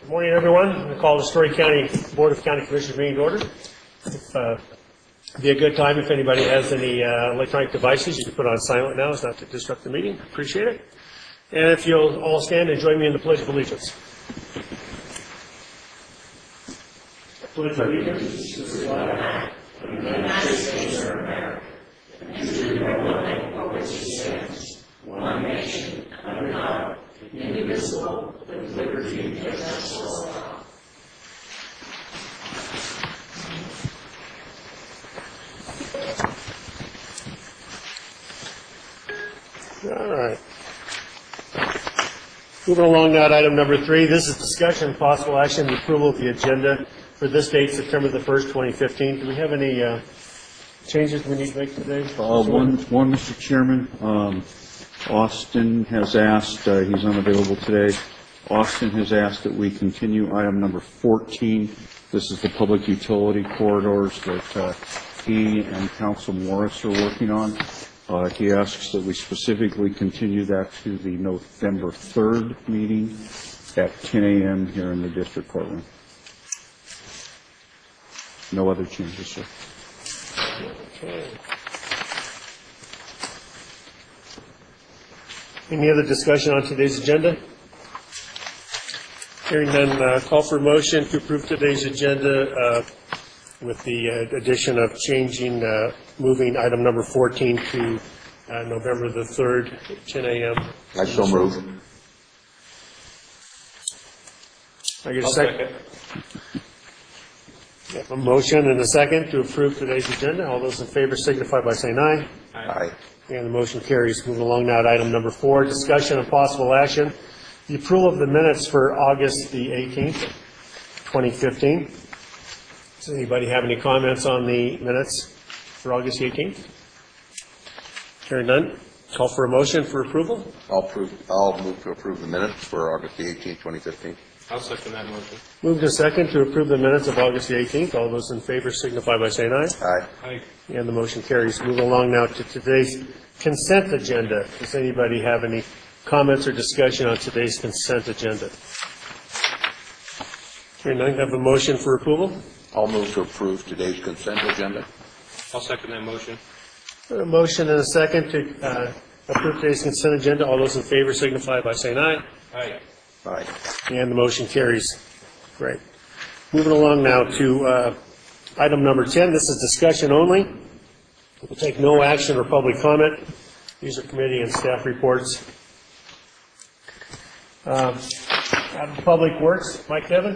Good morning, everyone. I'm going to call the Story County Board of County Commissioners meeting to order. It'd be a good time if anybody has any electronic devices, you can put on silent now. It's not to disrupt the meeting. Appreciate it. And if you'll all stand and join me in the Pledge of Allegiance. Pledge of Allegiance to the flag of the United States of America and to the republic for which it stands, one nation, under God, indivisible, with liberty and justice for all. All right. Moving along now to item number 3. This is discussion and possible action and approval of the agenda for this date, September the 1st, 2015. Do we have any changes we need to make today? One, Mr. Chairman. Austin has asked, he's unavailable today. Austin has asked that we continue item number 14. This is the public utility corridors that he and Council Morris are working on. He asks that we specifically continue that to the November 3rd meeting at 10 a.m. here in the district courtroom. No other changes, sir. Okay. Any other discussion on today's agenda? Hearing none, call for a motion to approve today's agenda with the addition of changing, moving item number 14 to November the 3rd, 10 a.m. I so move. I get a second. Have a motion and a second to approve today's agenda. All those in favor signify by saying aye. Aye. And the motion carries. Moving along now to item number 4, discussion and possible action. The approval of the minutes for August the 18th, 2015. Does anybody have any comments on the minutes for August the 18th? Hearing none, call for a motion for approval. I'll move to approve the minutes for August the 18th, 2015. I'll second that motion. Moved to second to approve the minutes of August the 18th. All those in favor signify by saying aye. Aye. Aye. And the motion carries. Moving along now to today's consent agenda. Does anybody have any comments or discussion on today's consent agenda? Hearing none, have a motion for approval. I'll move to approve today's consent agenda. I'll second that motion. A motion and a second to approve today's consent agenda. All those in favor signify by saying aye. Aye. Aye. And the motion carries. Great. Moving along now to item number 10. This is discussion only. We'll take no action or public comment. These are committee and staff reports. Out of Public Works, Mike Devin.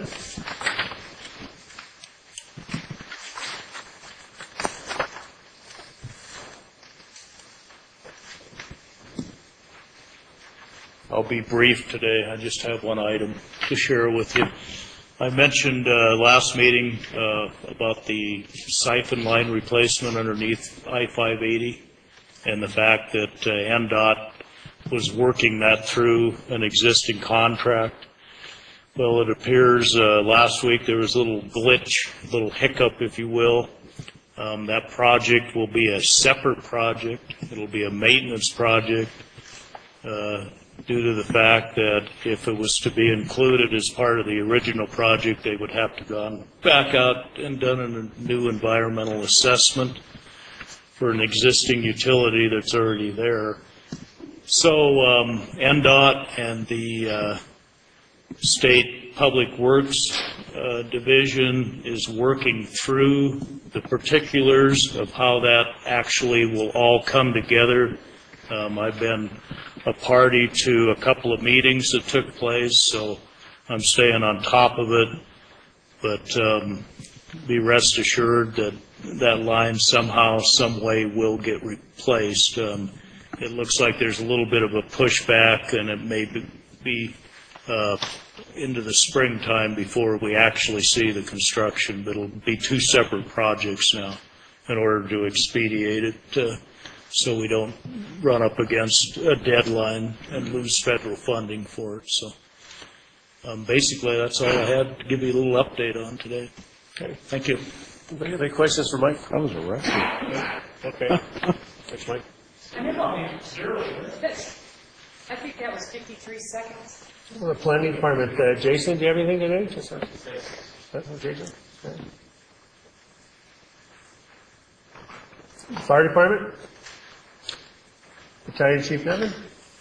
I'll be brief today. I just have one item to share with you. I mentioned last meeting about the siphon line replacement underneath I-580 and the fact that NDOT was working that through an existing contract. Well, it appears last week there was a little glitch, a little hiccup, if you will. That project will be a separate project. It'll be a maintenance project. Due to the fact that if it was to be included as part of the original project, they would have to gone back out and done a new environmental assessment for an existing utility that's already there. So NDOT and the State Public Works Division is working through the particulars of how that actually will all come together. I've been a party to a couple of meetings that took place, so I'm staying on top of it. But be rest assured that that line somehow, some way will get replaced. It looks like there's a little bit of a pushback, and it may be into the springtime before we actually see the construction. But it'll be two separate projects now in order to expedite it. So we don't run up against a deadline and lose federal funding for it. So basically, that's all I had to give you a little update on today. Okay, thank you. Anybody have any questions for Mike? That was a record. Okay. Thanks, Mike. I think that was 53 seconds. Well, the planning department, Jason, do you have anything today? Jason? Okay. Fire department? Battalion Chief Nevin?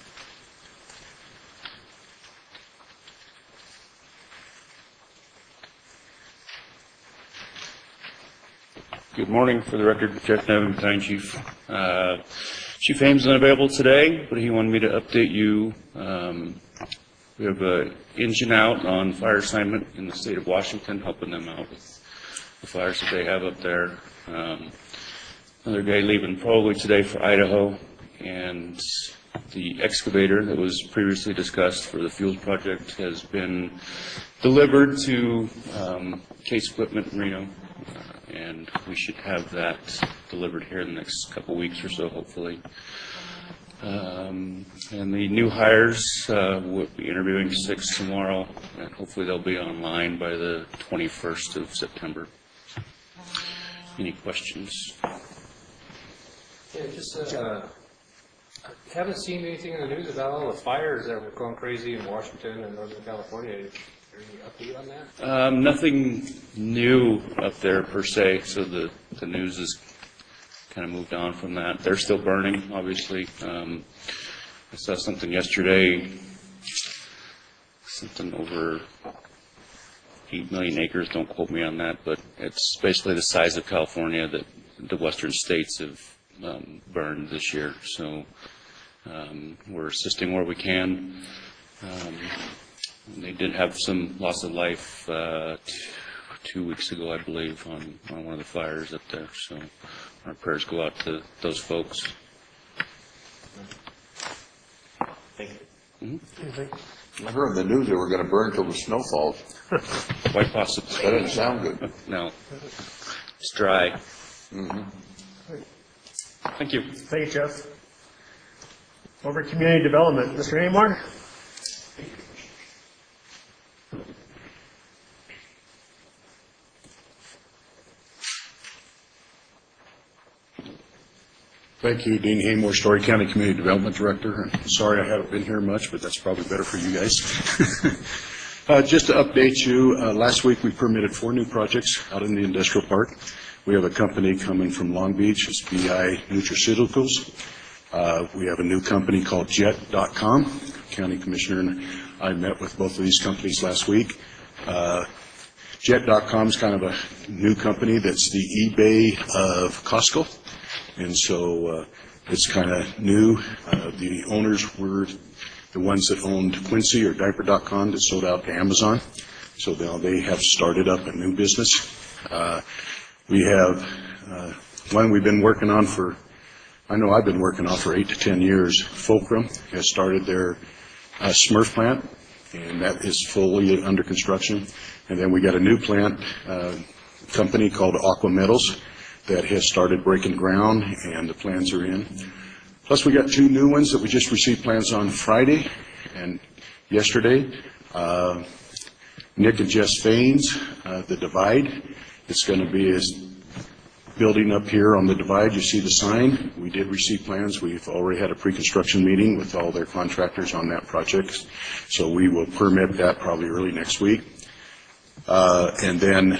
Good morning. For the record, Jeff Nevin, Battalion Chief. Chief Ames is unavailable today, but he wanted me to update you. We have an engine out on fire assignment in the state of Washington, helping them out with the fires that they have up there. Another guy leaving probably today for Idaho, and the excavator that was previously discussed for the fuels project has been delivered to Case Equipment in Reno. And we should have that delivered here in the next couple weeks or so, hopefully. And the new hires, we'll be interviewing 6 tomorrow, and hopefully they'll be online by the 21st of September. Any questions? Yeah, just, haven't seen anything in the news about all the fires that were going crazy in Washington and Northern California. Is there any update on that? Nothing new up there per se, so the news has kind of moved on from that. They're still burning, obviously. I saw something yesterday, something over 8 million acres, don't quote me on that, but it's basically the size of California that the western states have burned this year. So we're assisting where we can. They did have some loss of life 2 weeks ago, I believe, on one of the fires up there. So our prayers go out to those folks. Thank you. I heard in the news they were going to burn till the snow falls. Quite possibly. That didn't sound good. No, it's dry. Thank you. Thank you, Jeff. Over to community development, Mr. Amar? Thank you, Dean Haymore, Story County Community Development Director. Sorry I haven't been here much, but that's probably better for you guys. Just to update you, last week we permitted 4 new projects out in the industrial park. We have a company coming from Long Beach, it's BI Nutraceuticals. We have a new company called Jet.com. County Commissioner and I met with both of these companies last week. Jet.com is kind of a new company that's the eBay of Costco. And so it's kind of new. The owners were the ones that owned Quincy or Diaper.com that sold out to Amazon. So now they have started up a new business. We have one we've been working on I've been working on for 8 to 10 years. Fulcrum has started their Smurf plant, and that is fully under construction. And then we got a new plant company called Aqua Metals that has started breaking ground, and the plans are in. Plus, we got 2 new ones that we just received plans on Friday and yesterday. Nick and Jess Faines, the Divide. It's going to be a building up here on the Divide. You see the sign. We did receive plans. We've already had a pre-construction meeting with all their contractors on that project. So we will permit that probably early next week. And then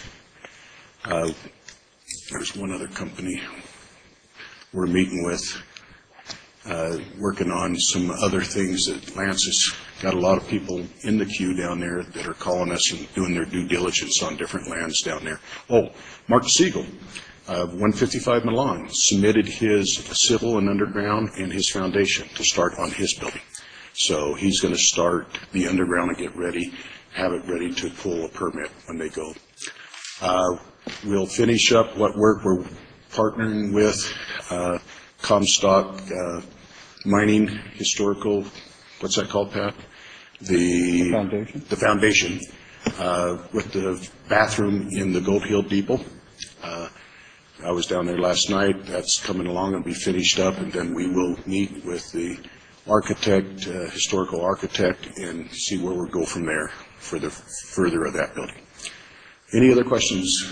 there's one other company we're meeting with, working on some other things that Lance has got a lot of people in the queue down there that are calling us and doing their due diligence on different lands down there. Oh, Mark Siegel, 155 Milan, submitted his civil and underground and his foundation to start on his building. So he's going to start the underground and get ready, have it ready to pull a permit when they go. We'll finish up what work we're partnering with Comstock Mining Historical, what's that called, Pat? The foundation. The foundation with the bathroom in the Gold Hill Depot. I was down there last night. That's coming along and be finished up, and then we will meet with the architect, historical architect, and see where we'll go from there for the further of that building. Any other questions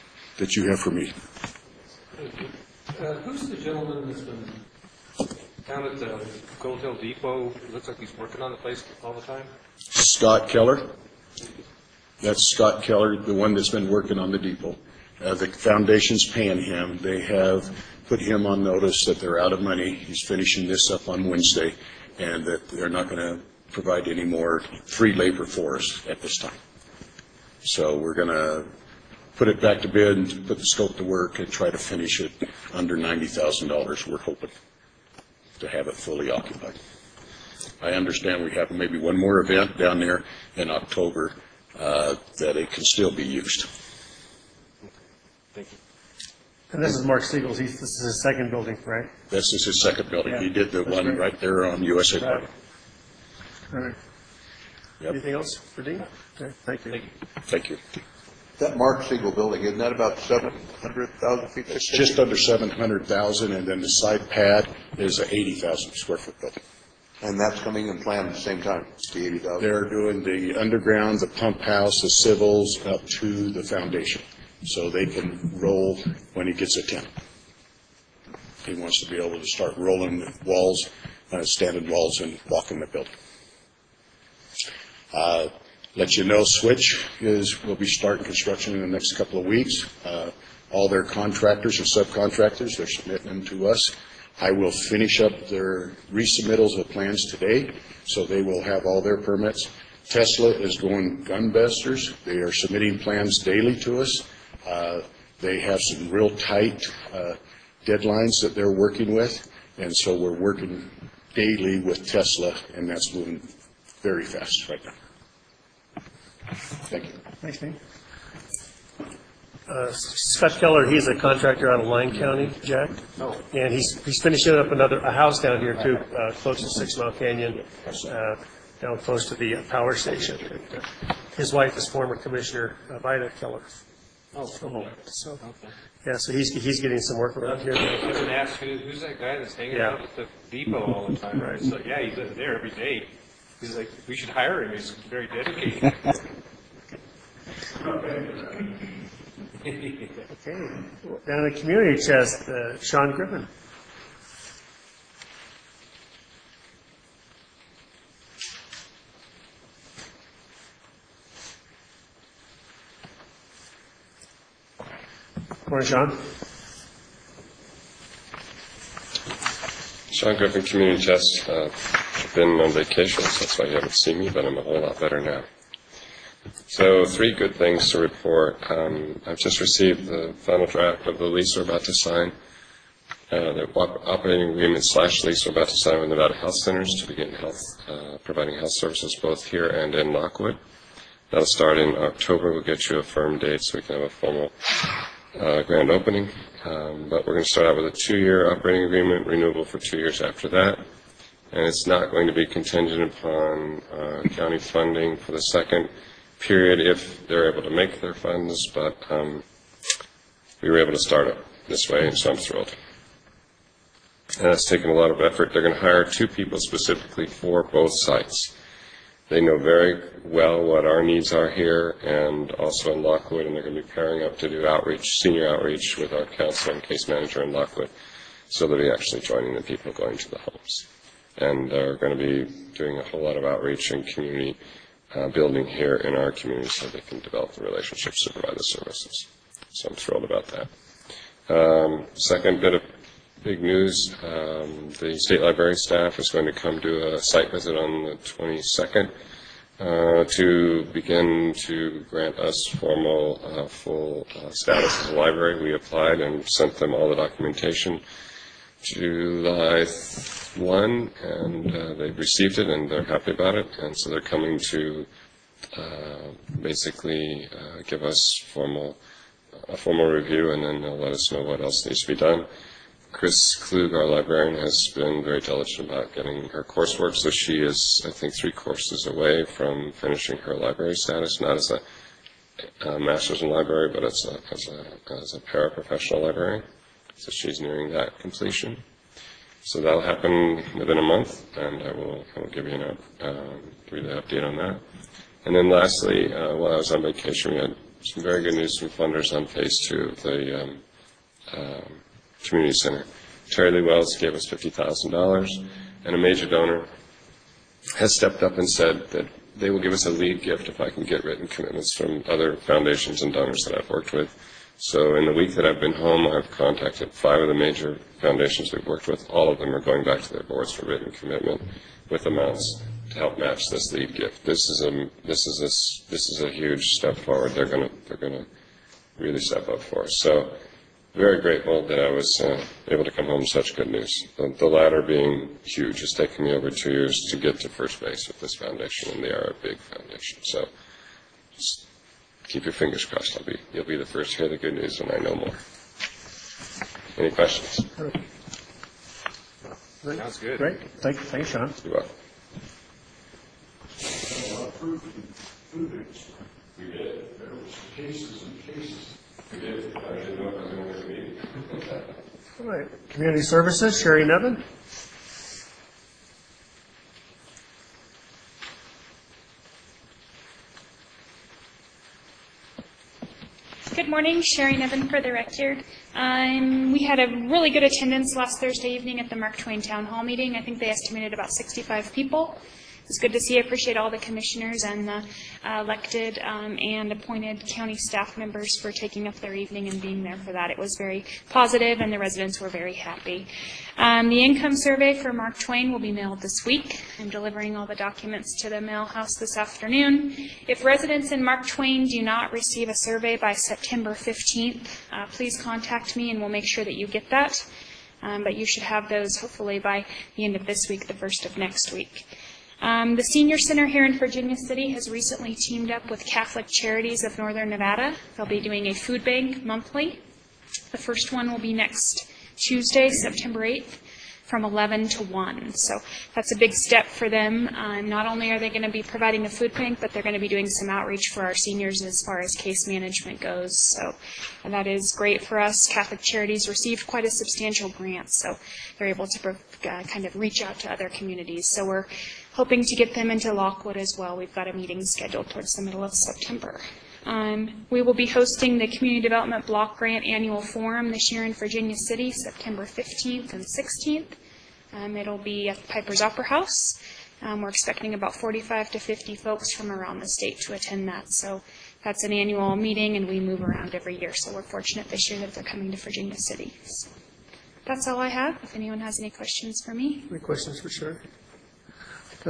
that you have for me? Who's the gentleman that's been Down at the Gold Hill Depot, it looks like he's working on the place all the time. Scott Keller. That's Scott Keller, the one that's been working on the depot. The foundation's paying him. They have put him on notice that they're out of money. He's finishing this up on Wednesday, and that they're not going to provide any more free labor for us at this time. So we're going to put it back to bid and put the scope to work and try to finish it under $90,000. We're hoping to have it fully occupied. I understand we have maybe one more event down there in October that it can still be used. Thank you. And this is Mark Siegel's, this is his second building, right? This is his second building. He did the one great. right there on USA Right. Park. All right. Yep. Anything else for Dean? Okay, thank you. Thank you. That Mark Siegel building, isn't that about 700,000 feet? It's just under 700,000, and then the side pad is a 80,000 square foot building. And that's coming in planned at the same time, the 80,000? They're doing the underground, the pump house, the civils up to the foundation, so they can roll when he gets a 10. He wants to be able to start rolling walls, standing walls, and walking the building. Let you know, Switch will be starting construction in the next couple of weeks. All their contractors and subcontractors, they're submitting them to us. I will finish up their resubmittals of plans today, so they will have all their permits. Tesla is going gunbusters. They are submitting plans daily to us. They have some real tight deadlines that they're working with, and so we're working daily with Tesla, and that's moving very fast right now. Thank you. Thanks, Dean. Scott Keller, he's a contractor out of Lyon County, Jack. Oh. And he's finishing up a house down here too, close to 6 Mile Canyon, down close to the power station. His wife is former Commissioner Vida Keller. Oh, So, okay. yeah, so he's getting some work around here. I was going to ask, who's that guy that's hanging Yeah. out at the depot all the time? Right. So, yeah, he's there every day. He's like, we should hire him. He's very dedicated. Okay, down at Community Chest, Sean Griffin. Morning, Sean. Sean Griffin, Community Chest. I've been on vacation, so that's why you haven't seen me, but I'm a whole lot better now. So 3 good things to report. I've just received the final draft of the lease we're about to sign, the operating agreement / lease we're about to sign with Nevada Health Centers to begin providing health services both here and in Lockwood. That'll start in October. We'll get you a firm date so we can have a formal grand opening. But we're going to start out with a 2-year operating agreement, renewable for 2 years after that. And it's not going to be contingent upon county funding for the second period if they're able to make their funds, but we were able to start it this way, and so I'm thrilled. And it's taken a lot of effort. They're going to hire 2 people specifically for both sites. They know very well what our needs are here and also in Lockwood, and they're going to be pairing up to do outreach, senior outreach with our counselor and case manager in Lockwood, so they'll be actually joining the people going to the homes. And they're going to be doing a whole lot of outreach and community building here in our community so they can develop the relationships to provide the services. So I'm thrilled about that. Second bit of big news, the state library staff is going to come do a site visit on the 22nd to begin to grant us formal full status as a library. We applied and sent them all the documentation July 1, and they've received it and they're happy about it, and so they're coming to basically give us a formal review, and then they'll let us know what else needs to be done. Chris Klug, our librarian, has been very diligent about getting her coursework, so she is, I think, 3 courses away from finishing her library status, not as a master's in library, but as a paraprofessional librarian. So she's nearing that completion. So that'll happen within a month, and I will give you the update on that. And then lastly, while I was on vacation, we had some very good news from funders on phase 2 of the community center. Terry Lee Wells gave us $50,000, and a major donor has stepped up and said that they will give us a lead gift if I can get written commitments from other foundations and donors that I've worked with. So in the week that I've been home, I've contacted 5 of the major foundations we've worked with. All of them are going back to their boards for written commitment with amounts to help match this lead gift. This is a huge step forward. They're gonna really step up for us. So very grateful that I was able to come home with such good news. The latter being huge. It's taken me over 2 years to get to first base with this foundation, and they are a big foundation. So just keep your fingers crossed. You'll be the first to hear the good news when I know more. Any questions? Sounds good. Great. Thanks, Sean. You're welcome. We did. There was cases and cases. We did. I didn't know it was going to be. All right. Community Services, Sherry Nevin. Good morning, Sherry Nevin for the record. We had a really good attendance last Thursday evening at the Mark Twain Town Hall meeting. I think they estimated about 65 people. It's good to see. I appreciate all the commissioners and the elected and appointed county staff members for taking up their evening and being there for that. It was very positive, and the residents were very happy. The income survey for Mark Twain will be mailed this week. I'm delivering all the documents to the mail house this afternoon. If residents in Mark Twain do not receive a survey by September 15th, please contact me and we'll make sure that you get that. But you should have those hopefully by the end of this week, the first of next week. The Senior Center here in Virginia City has recently teamed up with Catholic Charities of Northern Nevada. They'll be doing a food bank monthly. The first one will be next Tuesday, September 8th, from 11 to 1. So that's a big step for them. Not only are they going to be providing a food bank, but they're going to be doing some outreach for our seniors as far as case management goes. So and that is great for us. Catholic Charities received quite a substantial grant, so they're able to kind of reach out to other communities. So we're hoping to get them into Lockwood as well. We've got a meeting scheduled towards the middle of September. We will be hosting the Community Development Block Grant Annual Forum this year in Virginia City, September 15th and 16th. It'll be at the Piper's Opera House. We're expecting about 45 to 50 folks from around the state to attend that. So that's an annual meeting, and we move around every year. So we're fortunate this year that they're coming to Virginia City. So that's all I have. If anyone has any questions for me. Any questions for Sherry? Go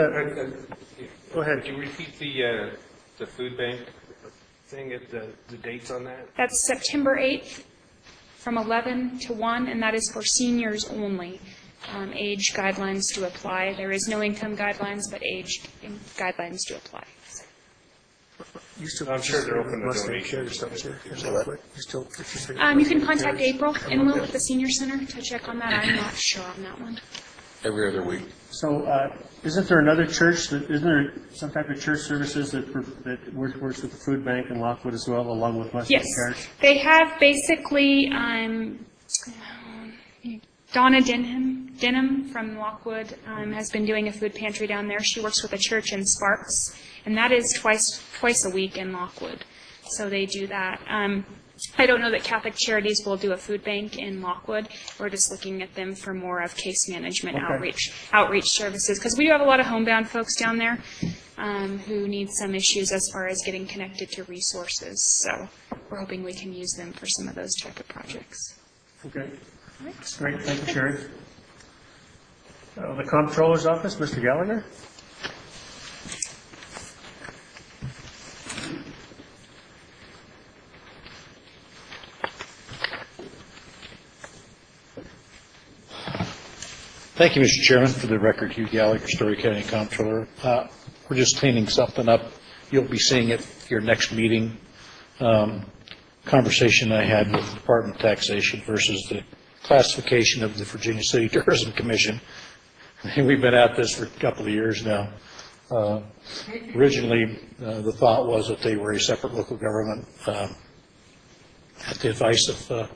ahead. Could you repeat the food bank thing, the dates on that? That's September 8th from 11 to 1, and that is for seniors only. Age guidelines do apply. There is no income guidelines, but age guidelines do apply. I'm sure they're open to donations. You can contact April Inwill at the Senior Center to check on that. I'm not sure on that one. Every other week. So isn't there another church, isn't there some type of church services that works with the food bank in Lockwood as well, along with Western Parish? Yes, they have basically Donna Denham from Lockwood has been doing a food pantry down there. She works with a church in Sparks, and that is twice a week in Lockwood. So they do that. I don't know that Catholic Charities will do a food bank in Lockwood. We're just looking at them for more of case management outreach services, because we do have a lot of homebound folks down there who need some issues as far as getting connected to resources. So we're hoping we can use them for some of those type of projects. Okay. That's great. Thank you, Sherry. The Comptroller's Office, Mr. Gallagher. Thank you, Mr. Chairman. For the record, Hugh Gallagher, Story County Comptroller. We're just cleaning something up. You'll be seeing it at your next meeting. Conversation I had with the Department of Taxation versus the classification of the Virginia City Tourism Commission. And we've been at this for a couple of years now. Originally, the thought was that they were a separate local government. At the advice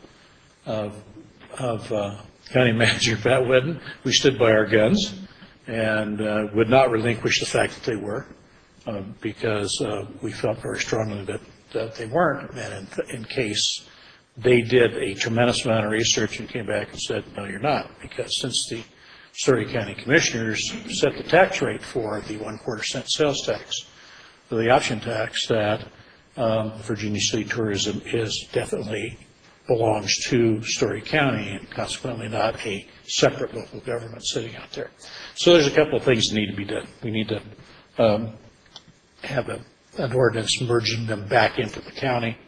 of County Manager Pat Whitten, we stood by our guns and would not relinquish the fact that they were, because we felt very strongly that they weren't. And in case they did a tremendous amount of research and came back and said, no, you're not, because since the Story County Commissioners set the tax rate for the 1/4 cent sales tax, for the option tax, that Virginia City Tourism is definitely belongs to Story County and consequently not a separate local government sitting out there. So there's a couple of things that need to be done. We need to have an ordinance merging them back into the county.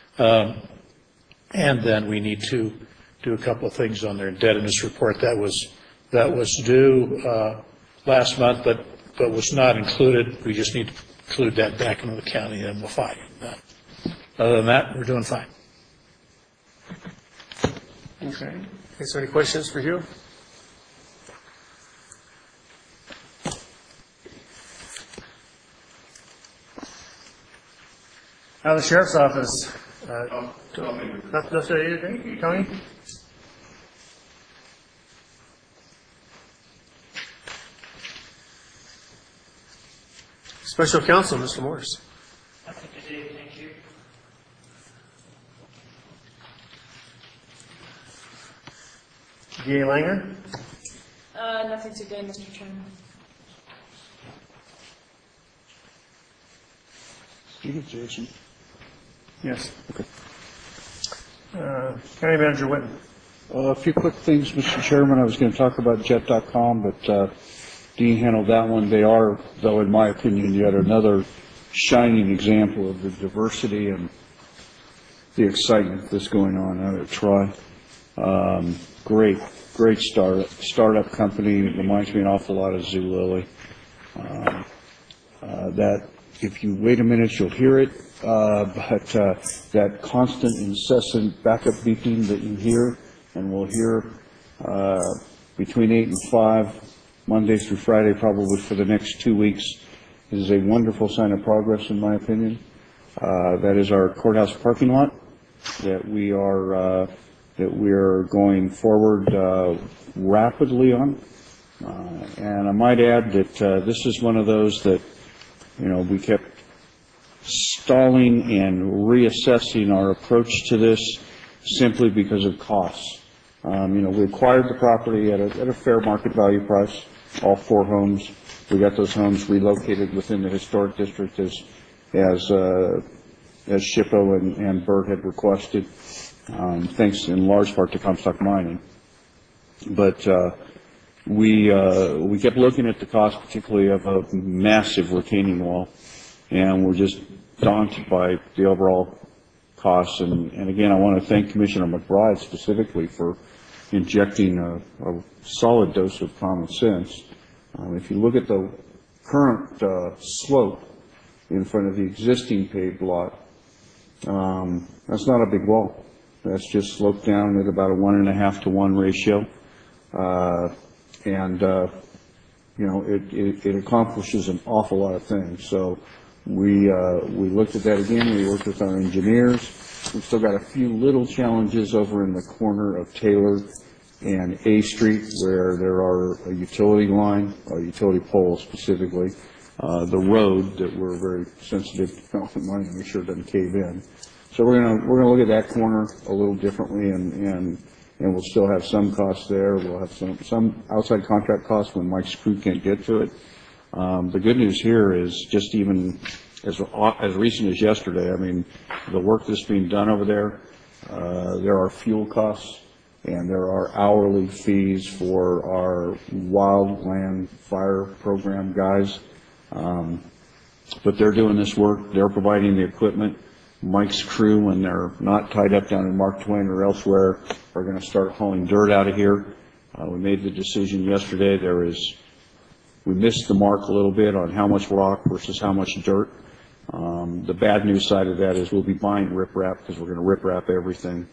And then we need to do a couple of things on their indebtedness report. That was due last month, but was not included. We just need to include that back into the county, and we'll find it. Other than that, we're doing fine. Okay. Is there any questions for Hugh? Out of the Sheriff's Office. Nothing, Tony? Special Counsel, Mr. Morris. Nothing today, thank you. DA Langer? Nothing today, Mr. Chairman. Jason? Yes. Okay. County Manager Whitten. A few quick things, Mr. Chairman. I was going to talk about Jet.com, but Dean handled that one. They are, though, in my opinion, yet another shining example of the diversity and the excitement that's going on out at Troy. Great startup company. It reminds me an awful lot of Zulily. That if you wait a minute, you'll hear it. But that constant, incessant backup beeping that you hear and will hear between 8 and 5, Monday through Friday, probably for the next 2 weeks, is a wonderful sign of progress, in my opinion. That is our courthouse parking lot that we are going forward rapidly on. And I might add that this is one of those that, we kept stalling and reassessing our approach to this simply because of costs. We acquired the property at a fair market value price, all 4 homes. We got those homes relocated within the historic district as Shippo and Bert had requested, thanks in large part to Comstock Mining. But we kept looking at the cost, particularly of a massive retaining wall, and we're just daunted by the overall costs. And again, I want to thank Commissioner McBride specifically for injecting a solid dose of common sense. If you look at the current slope in front of the existing paved lot, that's not a big wall. That's just sloped down at about a 1.5 to 1 ratio. It accomplishes an awful lot of things. So we looked at that again. We worked with our engineers. We've still got a few little challenges over in the corner of Taylor and A Street where there are a utility line, a utility pole specifically, the road that we're very sensitive to wanting to make sure it doesn't cave in. So we're gonna look at that corner a little differently, and we'll still have some costs there. We'll have some outside contract costs when Mike's crew can't get to it. The good news here is just even as recent as yesterday, I mean, the work that's being done over there are fuel costs and there are hourly fees for our wildland fire program guys. But they're doing this work. They're providing the equipment. Mike's crew, when they're not tied up down in Mark Twain or elsewhere, are going to start hauling dirt out of here. We made the decision yesterday. We missed the mark a little bit on how much rock versus how much dirt. The bad news side of that is we'll be buying riprap because we're going to riprap everything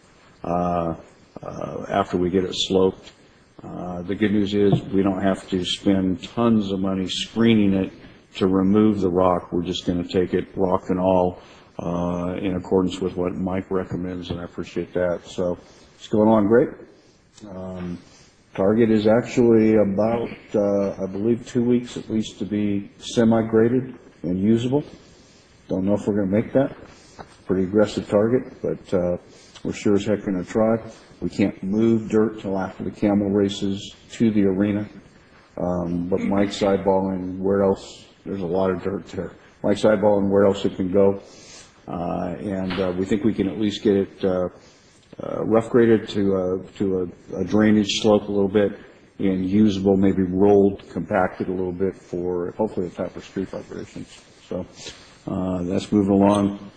after we get it sloped. The good news is we don't have to spend tons of money screening it to remove the rock. We're just going to take it rock and all in accordance with what Mike recommends, and I appreciate that. So it's going on great. Target is actually about, I believe, 2 weeks at least to be semi-graded and usable. Don't know if we're going to make that. Pretty aggressive target, but we're sure as heck going to try. We can't move dirt till after the camel races to the arena. But Mike's eyeballing where else, there's a lot of dirt there. Mike's eyeballing where else it can go. And we think we can at least get it rough graded to a drainage slope a little bit and usable, maybe rolled, compacted a little bit for hopefully a type of street operations. So that's moving along.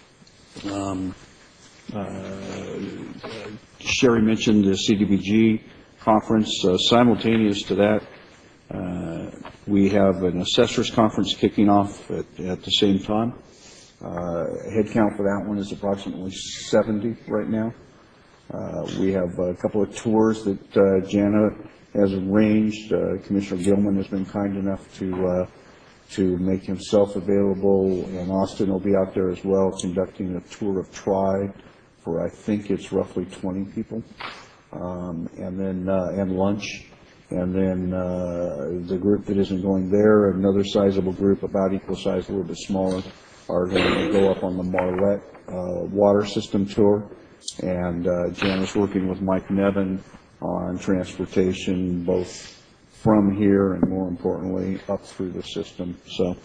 Sherry mentioned the CDBG conference. Simultaneous to that, we have an assessors conference kicking off at the same time. Head count for that one is approximately 70 right now. We have a couple of tours that Jana has arranged. Commissioner Gilman has been kind enough to make himself available, and Austin will be out there as well conducting a tour of TRI for, I think it's roughly 20 people, and lunch. And then the group that isn't going there, another sizable group, about equal size, a little bit smaller, are going to go up on the Marlette water system tour. And Jana's working with Mike Nevin on transportation, both from here and, more importantly, up through the system. So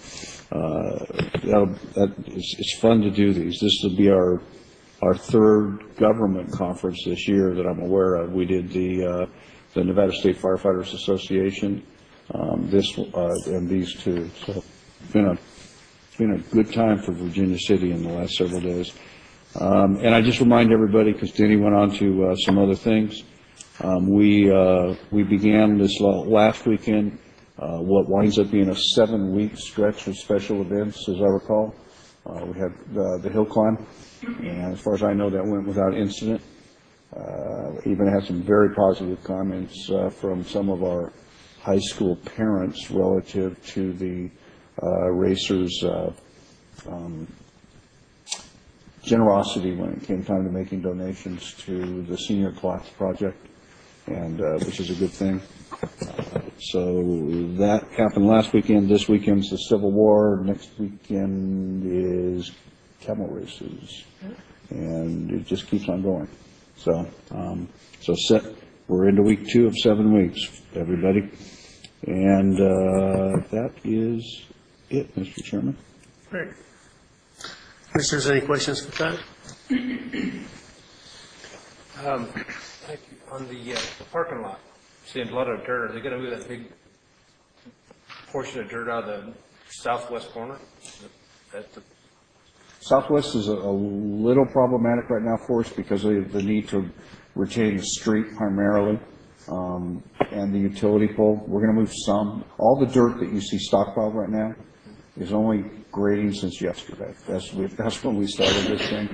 it's fun to do these. This will be our third government conference this year that I'm aware of. We did the Nevada State Firefighters Association, and these two. So it's been a good time for Virginia City in the last several days. And I just remind everybody, because Denny went on to some other things, we began this last weekend, what winds up being a 7-week stretch of special events, as I recall. We had the hill climb, and as far as I know, that went without incident. Even had some very positive comments from some of our high school parents relative to the racers' generosity when it came time to making donations to the Senior Class Project, and which is a good thing. So that happened last weekend. This weekend's the Civil War. Next weekend is camel races, and it just keeps on going. So, we're into week 2 of 7 weeks, everybody, and that is it, Mr. Chairman. Great. Commissioners, any questions for Pat? On the parking lot, seeing a lot of dirt, are they going to move that big portion of dirt out of the southwest corner? Southwest is a little problematic right now for us because of the need to retain the street primarily, and the utility pole. We're going to move some. All the dirt that you see stockpiled right now is only grading since yesterday. That's when we started this thing.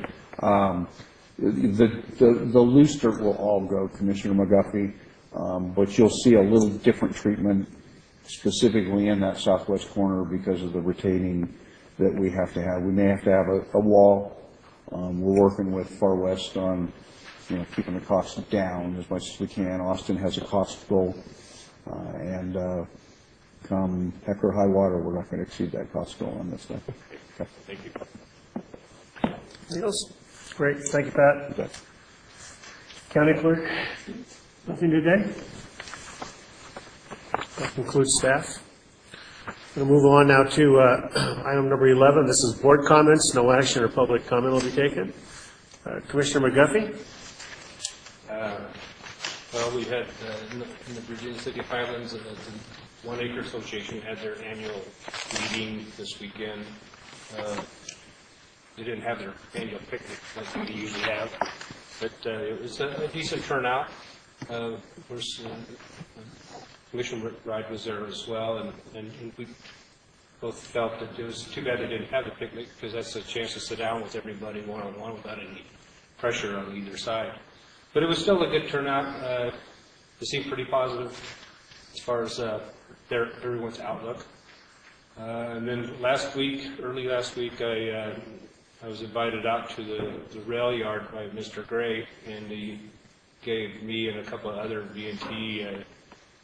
The loose dirt will all go, Commissioner McGuffey, but you'll see a little different treatment specifically in that southwest corner because of the retaining that we have to have. We may have to have a wall. We're working with Far West on keeping the costs down as much as we can. Austin has a cost goal, and come heck or high water, we're not going to exceed that cost goal on this thing. Okay. Thank you. Anything else? Great. Thank you, Pat. Okay. County Clerk, nothing today? That concludes staff. We'll move on now to item number 11. This is board comments. No action or public comment will be taken. Commissioner McGuffey? Well, we had in the Virginia City of Highlands, the 1 Acre Association had their annual meeting this weekend. They didn't have their annual picnic like they usually have, but it was a decent turnout. Of course, Commissioner Ride was there as well, and we both felt that it was too bad they didn't have the picnic because that's a chance to sit down with everybody one-on-one without any pressure on either side. But it was still a good turnout. It seemed pretty positive as far as everyone's outlook. And then early last week, I was invited out to the rail yard by Mr. Gray, and he gave me and a couple of other V&T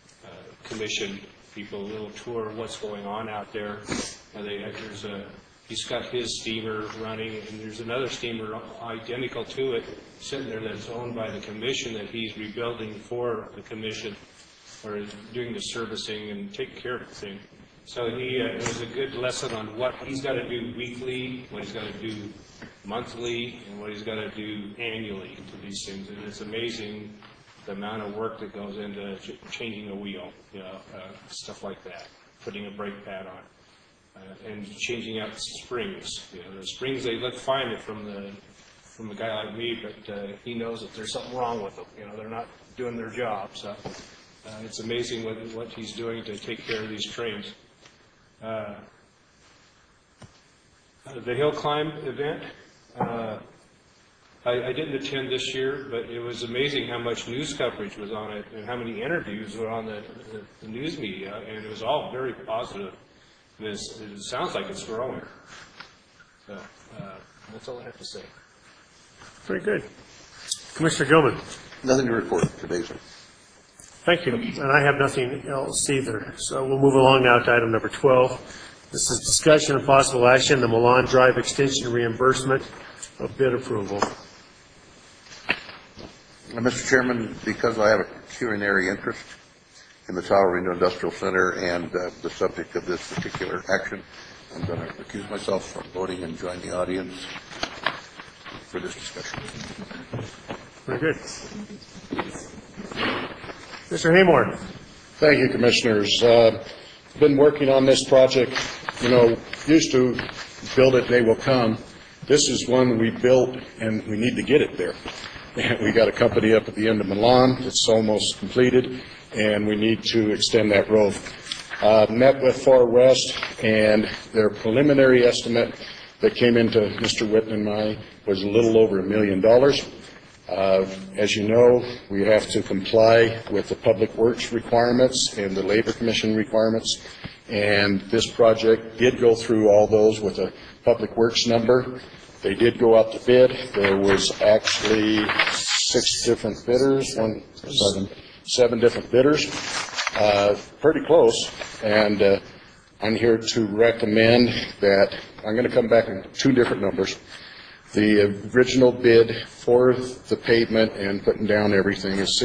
commission people a little tour of what's going on out there. He He's got his steamer running, and there's another steamer identical to it sitting there that's owned by the commission that he's rebuilding for the commission, or doing the servicing and taking care of the thing. So it was a good lesson on what he's got to do weekly, what he's got to do monthly, and what he's got to do annually to these things. And it's amazing the amount of work that goes into changing a wheel, stuff like that, putting a brake pad on. And changing out springs. The springs, they look fine from a guy like me, but he knows that there's something wrong with them. They're not doing their job. So it's amazing what he's doing to take care of these trains. The hill climb event, I didn't attend this year, but it was amazing how much news coverage was on it and how many interviews were on the news media, and it was all very positive. It sounds like it's growing. So that's all I have to say. Very good. Commissioner Gilman. Nothing to report today, sir. Thank you. And I have nothing else either. So we'll move along now to item number 12. This is discussion and possible action, the Milan Drive extension reimbursement of bid approval. Mr. Chairman, because I have a pecuniary interest in the Tahoe Reno Industrial Center and the subject of this particular action, I'm going to recuse myself from voting and join the audience for this discussion. Very good. Mr. Haymore. Thank you, Commissioners. Been working on this project. Used to build it, they will come. This is one we built, and we need to get it there. We got a company up at the end of Milan. It's almost completed, and we need to extend that road. Met with Far West, and their preliminary estimate that came into Mr. Whitman and I was a little over $1 million. As you know, we have to comply with the Public Works requirements and the Labor Commission requirements, and this project did go through all those with a Public Works number. They did go out to bid. There was actually 6 different bidders, seven different bidders, pretty close, and I'm here to recommend that I'm going to come back in 2 different numbers. The original bid for the pavement and putting down everything is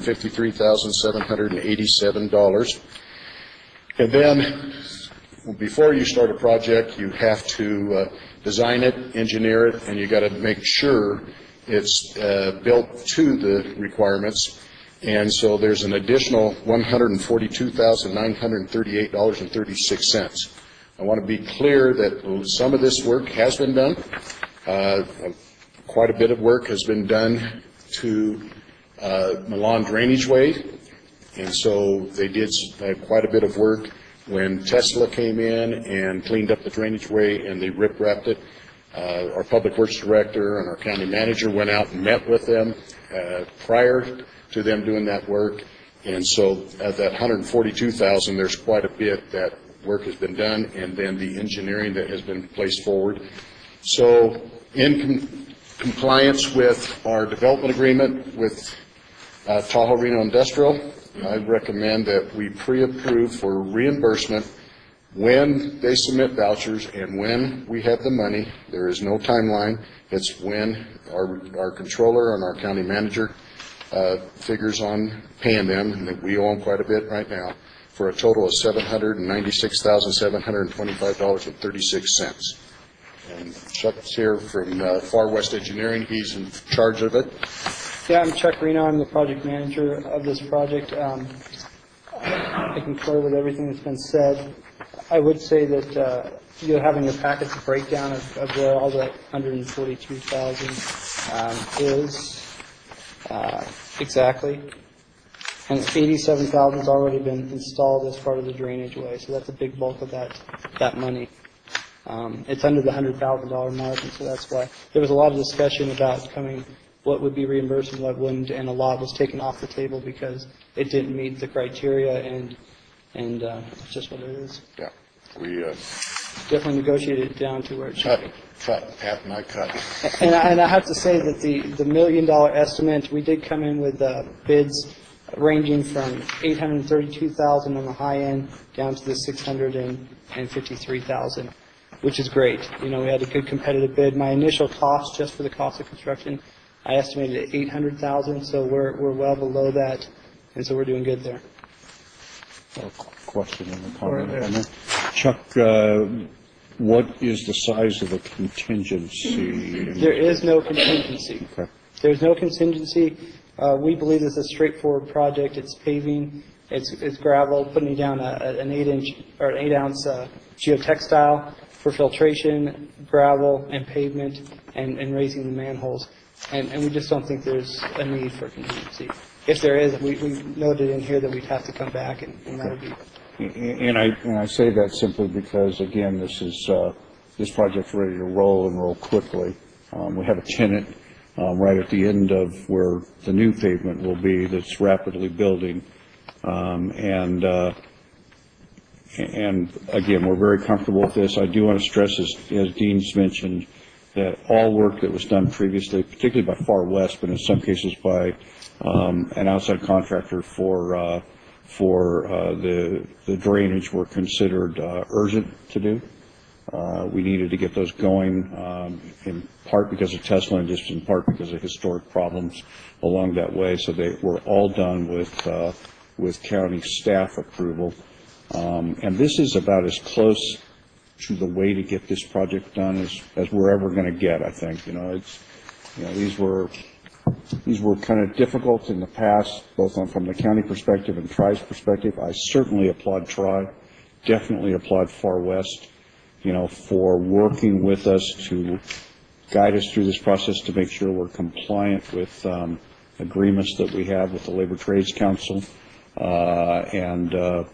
$653,787. And then before you start a project, you have to design it, engineer it, and you got to make sure it's built to the requirements. And so there's an additional $142,938.36. I want to be clear that some of this work has been done. Quite a bit of work has been done to Milan Drainage Way, and so they did quite a bit of work when Tesla came in and cleaned up the drainage way, and they rip-wrapped it. Our Public Works Director and our County Manager went out and met with them prior to them doing that work, and so at that $142,000, there's quite a bit that work has been done, and then the engineering that has been placed forward. So in compliance with our development agreement with Tahoe Reno Industrial, I recommend that we pre-approve for reimbursement when they submit vouchers and when we have the money. There is no timeline. It's when our controller and our county manager figures on paying them, and that we owe them quite a bit right now, for a total of $796,725.36. And Chuck's here from Far West Engineering. He's in charge of it. Yeah, I'm Chuck Reno. I'm the project manager of this project. I concur with everything that's been said. I would say that you'll have in your packets a breakdown of where all that $142,000 is exactly. And $87,000 has already been installed as part of the drainage way, so that's a big bulk of that money. It's under the $100,000 mark, and so that's why there was a lot of discussion about what would be reimbursed and what wouldn't, and a lot was taken off the table because it didn't meet the criteria, and it's just what it is. Yeah, we definitely negotiated it down to where it should be. Pat and I cut. And I have to say that the $1 million estimate, we did come in with bids ranging from $832,000 on the high end down to the $653,000. which is great. We had a good competitive bid. My initial cost, just for the cost of construction, I estimated at $800,000, so we're well below that, and so we're doing good there. Question and a comment on that. Chuck, what is the size of the contingency? There is no contingency. Okay. There's no contingency. We believe this is a straightforward project. It's paving, it's gravel, putting down an 8-inch or an 8-ounce geotextile for filtration, gravel, and pavement, and raising the manholes. And we just don't think there's a need for contingency. If there is, we noted in here that we'd have to come back, and that would be. And I say that simply because, again, this project's ready to roll and roll quickly. We have a tenant right at the end of where the new pavement will be that's rapidly building. And again, we're very comfortable with this. I do want to stress, as Dean's mentioned, that all work that was done previously, particularly by Far West, but in some cases by an outside contractor for the drainage, were considered urgent to do. We needed to get those going, in part because of Tesla and just in part because of historic problems along that way. So they were all done with county staff approval. And this is about as close to the way to get this project done as we're ever going to get, I think. These were kind of difficult in the past, both from the county perspective and Tri's perspective. I certainly applaud Tri, definitely applaud Far West, for working with us to guide us through this process to make sure we're compliant with agreements that we have with the Labor Trades Council and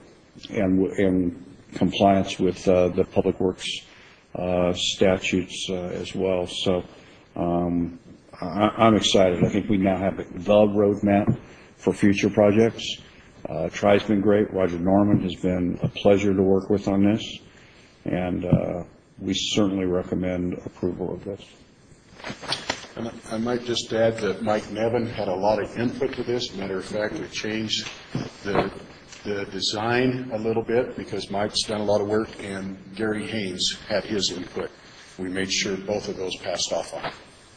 compliance with the Public Works statutes as well. So I'm excited. I think we now have the roadmap for future projects. Tri's been great. Roger Norman has been a pleasure to work with on this, and we certainly recommend approval of this. And I might just add that Mike Nevin had a lot of input to this. Matter of fact, we changed the design a little bit because Mike's done a lot of work, and Gary Haynes had his input. We made sure both of those passed off on it.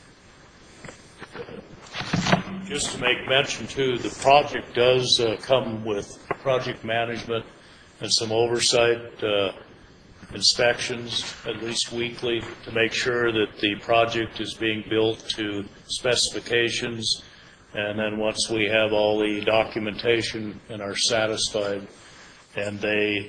Just to make mention, too, the project does come with project management and some oversight inspections, at least weekly, to make sure that the project is being built to specifications. And then once we have all the documentation and are satisfied, and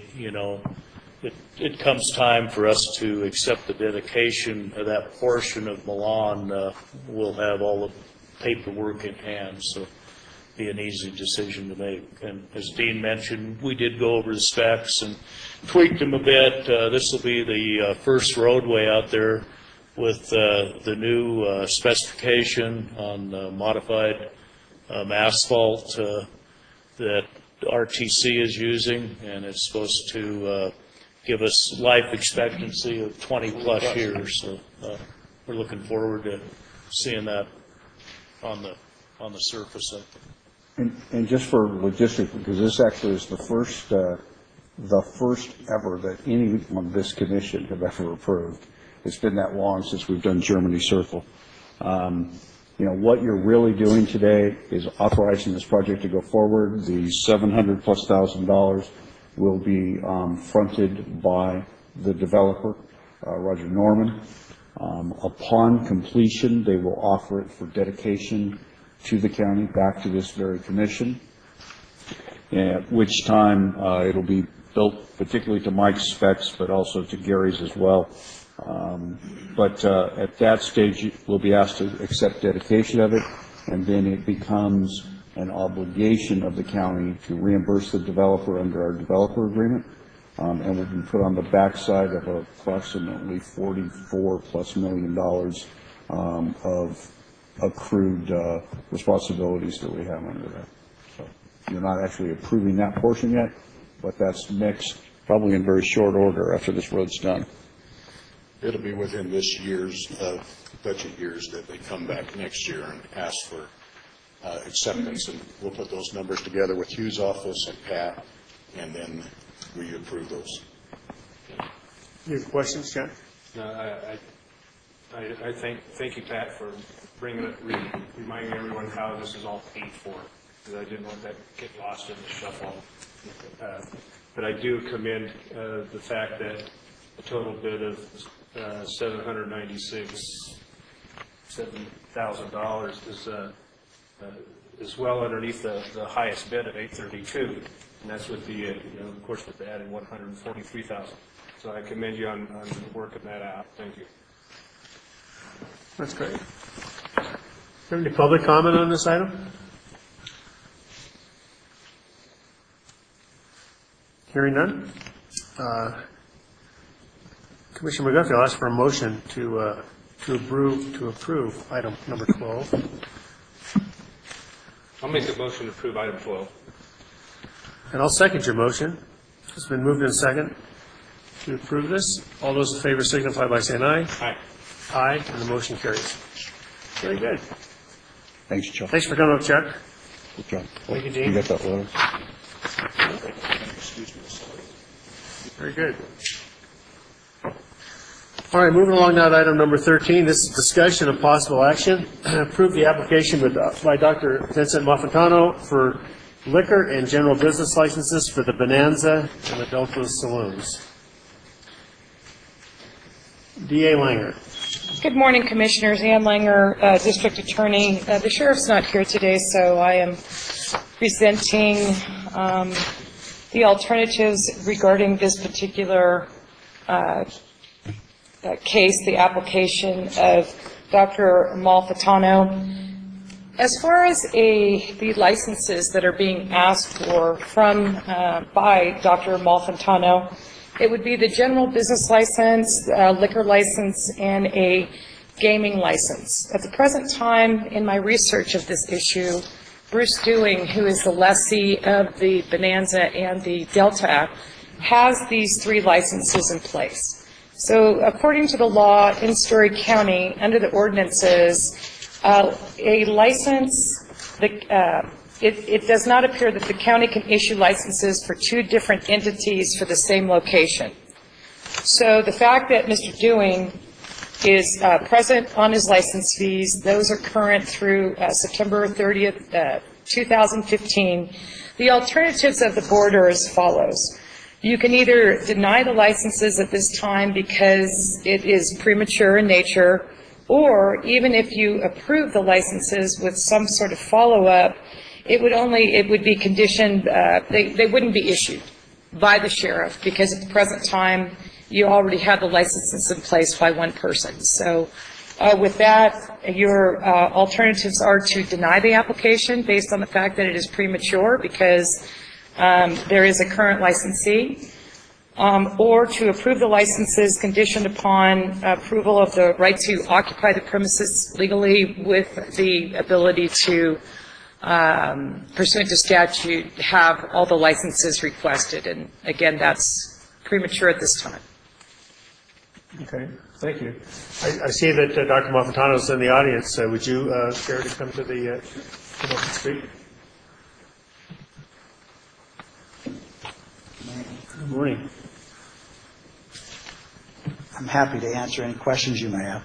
it comes time for us to accept the dedication of that portion of Milan, we'll have all the paperwork in hand, so be an easy decision to make. And as Dean mentioned, we did go over the specs and tweaked them a bit. This will be the first roadway out there with the new specification on modified asphalt that RTC is using, and it's supposed to give us life expectancy of 20-plus years. So we're looking forward to seeing that on the surface. And just for logistics, because this actually is the first ever that any on this commission have ever approved. It's been that long since we've done Germany Circle. What you're really doing today is authorizing this project to go forward. The $700,000+ will be fronted by the developer, Roger Norman. Upon completion, they will offer it for dedication to the county, back to this very commission, at which time it'll be built particularly to Mike's specs, but also to Gary's as well. But at that stage, we'll be asked to accept dedication of it, and then it becomes an obligation of the county to reimburse the developer under our developer agreement, and will be put on the backside of approximately $44+ million of accrued responsibilities that we have under that. So you're not actually approving that portion yet, but that's next, probably in very short order after this road's done. It'll be within this year's budget years that they come back next year and ask for acceptance, and we'll put those numbers together with Hugh's office and Pat, and then we approve those. You have questions, John? No, I thank you, Pat, for bringing it, reminding everyone how this is all paid for, because I didn't want that to get lost in the shuffle. But I do commend the fact that a total bid of $796,000 is well underneath the highest bid of $832, and that's with the, of course, with the added $143,000. So I commend you on working that out. Thank you. That's great. Is there any public comment on this item? Hearing none. Commissioner McGuffey, I'll ask for a motion to approve item number 12. I'll make a motion to approve item 12. And I'll second your motion. It's been moved in second to approve this. All those in favor signify by saying aye. Aye. Aye, and the motion carries. Very good. Thanks, Chuck. Thanks for coming up, Chuck. Good job. Thank you, Dean. You got that letter? Very good. All right, moving along now to item number 13. This is discussion of possible action. Approve the application by Dr. Vincent Moffentano for liquor and general business licenses for the Bonanza and Adultos Saloons. D.A. Langer. Good morning, Commissioners. Ann Langer, District Attorney. The Sheriff's not here today, so I am presenting the alternatives regarding this particular case, the application of Dr. Malfitano. As far as the licenses that are being asked for by Dr. Malfitano, it would be the general business license, liquor license, and a gaming license. At the present time, in my research of this issue, Bruce Dewing, who is the lessee of the Bonanza and the Delta, has these three licenses in place. So according to the law in Story County, under the ordinances, a license, it does not appear that the county can issue licenses for two different entities for the same location. So the fact that Mr. Dewing is present on his license fees, those are current through September 30th, 2015. The alternatives of the board are as follows. You can either deny the licenses at this time because it is premature in nature, or even if you approve the licenses with some sort of follow-up, it would be conditioned, they wouldn't be issued by the sheriff because at the present time you already have the licenses in place by one person. So with that, your alternatives are to deny the application based on the fact that it is premature because there is a current licensee, or to approve the licenses conditioned upon approval of the right to occupy the premises legally with the ability to, pursuant to statute, have all the licenses requested. And again, that's premature at this time. Okay, thank you. I see that Dr. Moffentano is in the audience. Would you care to come to the come up and speak? Good morning. I'm happy to answer any questions you may have.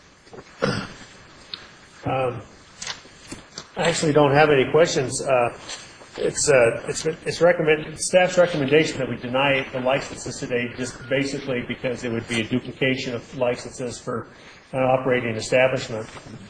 I actually don't have any questions. It's staff's recommendation that we deny the licenses today, just basically because it would be a duplication of licenses for an operating establishment.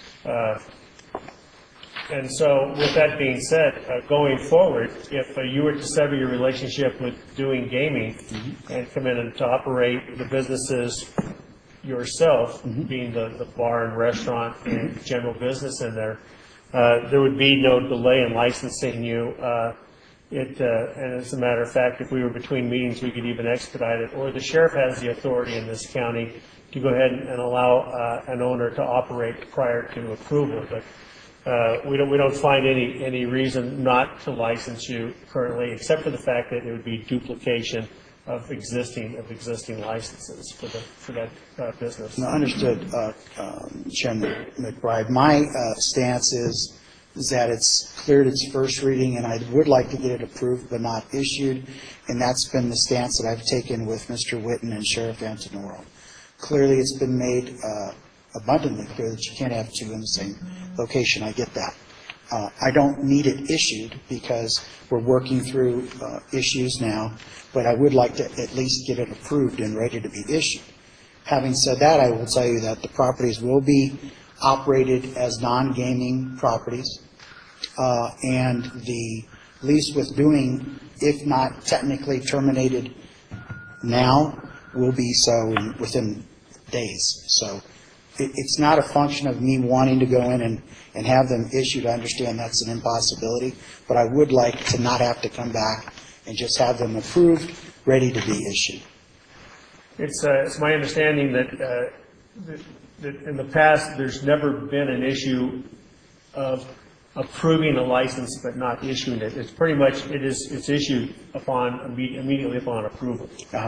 And so, with that being said, going forward, if you were to sever your relationship with doing gaming and come in and to operate the businesses yourself, being the bar and restaurant and general business in there, there would be no delay in licensing you. And as a matter of fact, if we were between meetings, we could even expedite it. Or the sheriff has the authority in this county to go ahead and allow an owner to operate prior to approval. But we don't find any reason not to license you currently, except for the fact that it would be duplication of existing licenses for that business. No, understood, Chairman McBride. My stance is that it's cleared its first reading, and I would like to get it approved but not issued, and that's been the stance that I've taken with Mr. Witten and Sheriff Antonoro. clearly it's been made abundantly clear that you can't have two in the same location. I get that. I don't need it issued because we're working through issues now, but I would like to at least get it approved and ready to be issued. Having said that, I will tell you that the properties will be operated as non-gaming properties, and the lease with doing, if not technically terminated now, will be so within days. So it's not a function of me wanting to go in and have them issued. I understand that's an impossibility, but I would like to not have to come back and just have them approved, ready to be issued. It's my understanding that in the past, there's never been an issue of approving a license but not issuing it. It's pretty much, it's issued immediately upon approval.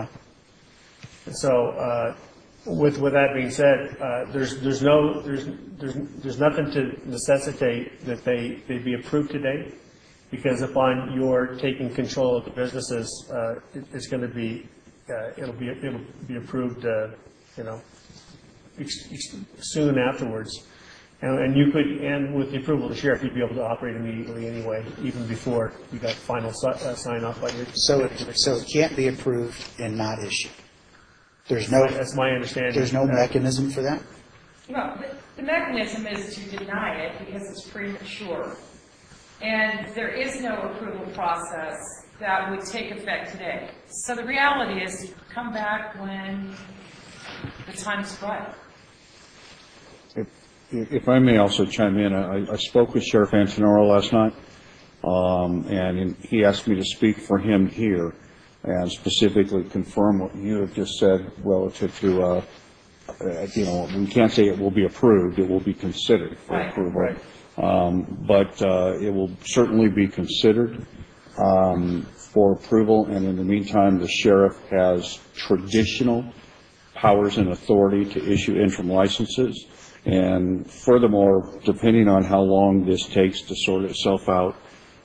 So with that being said, there's nothing to necessitate that they be approved today, because upon your taking control of the businesses, it's going to be it'll be approved soon afterwards, and you could, and with the approval of the sheriff, you'd be able to operate immediately anyway, even before you got final sign off by your. So it can't be approved and not issued. That's my understanding. There's no mechanism for that? Well, the mechanism is to deny it because it's premature. And there is no approval process that would take effect today. So the reality is come back when the time's right. If I may also chime in, I spoke with Sheriff Antonoro last night, and he asked me to speak for him here and specifically confirm what you have just said relative to, we can't say it will be approved, it will be considered for approval. Right. But it will certainly be considered for approval, and in the meantime, the sheriff has traditional powers and authority to issue interim licenses. And furthermore, depending on how long this takes to sort itself out,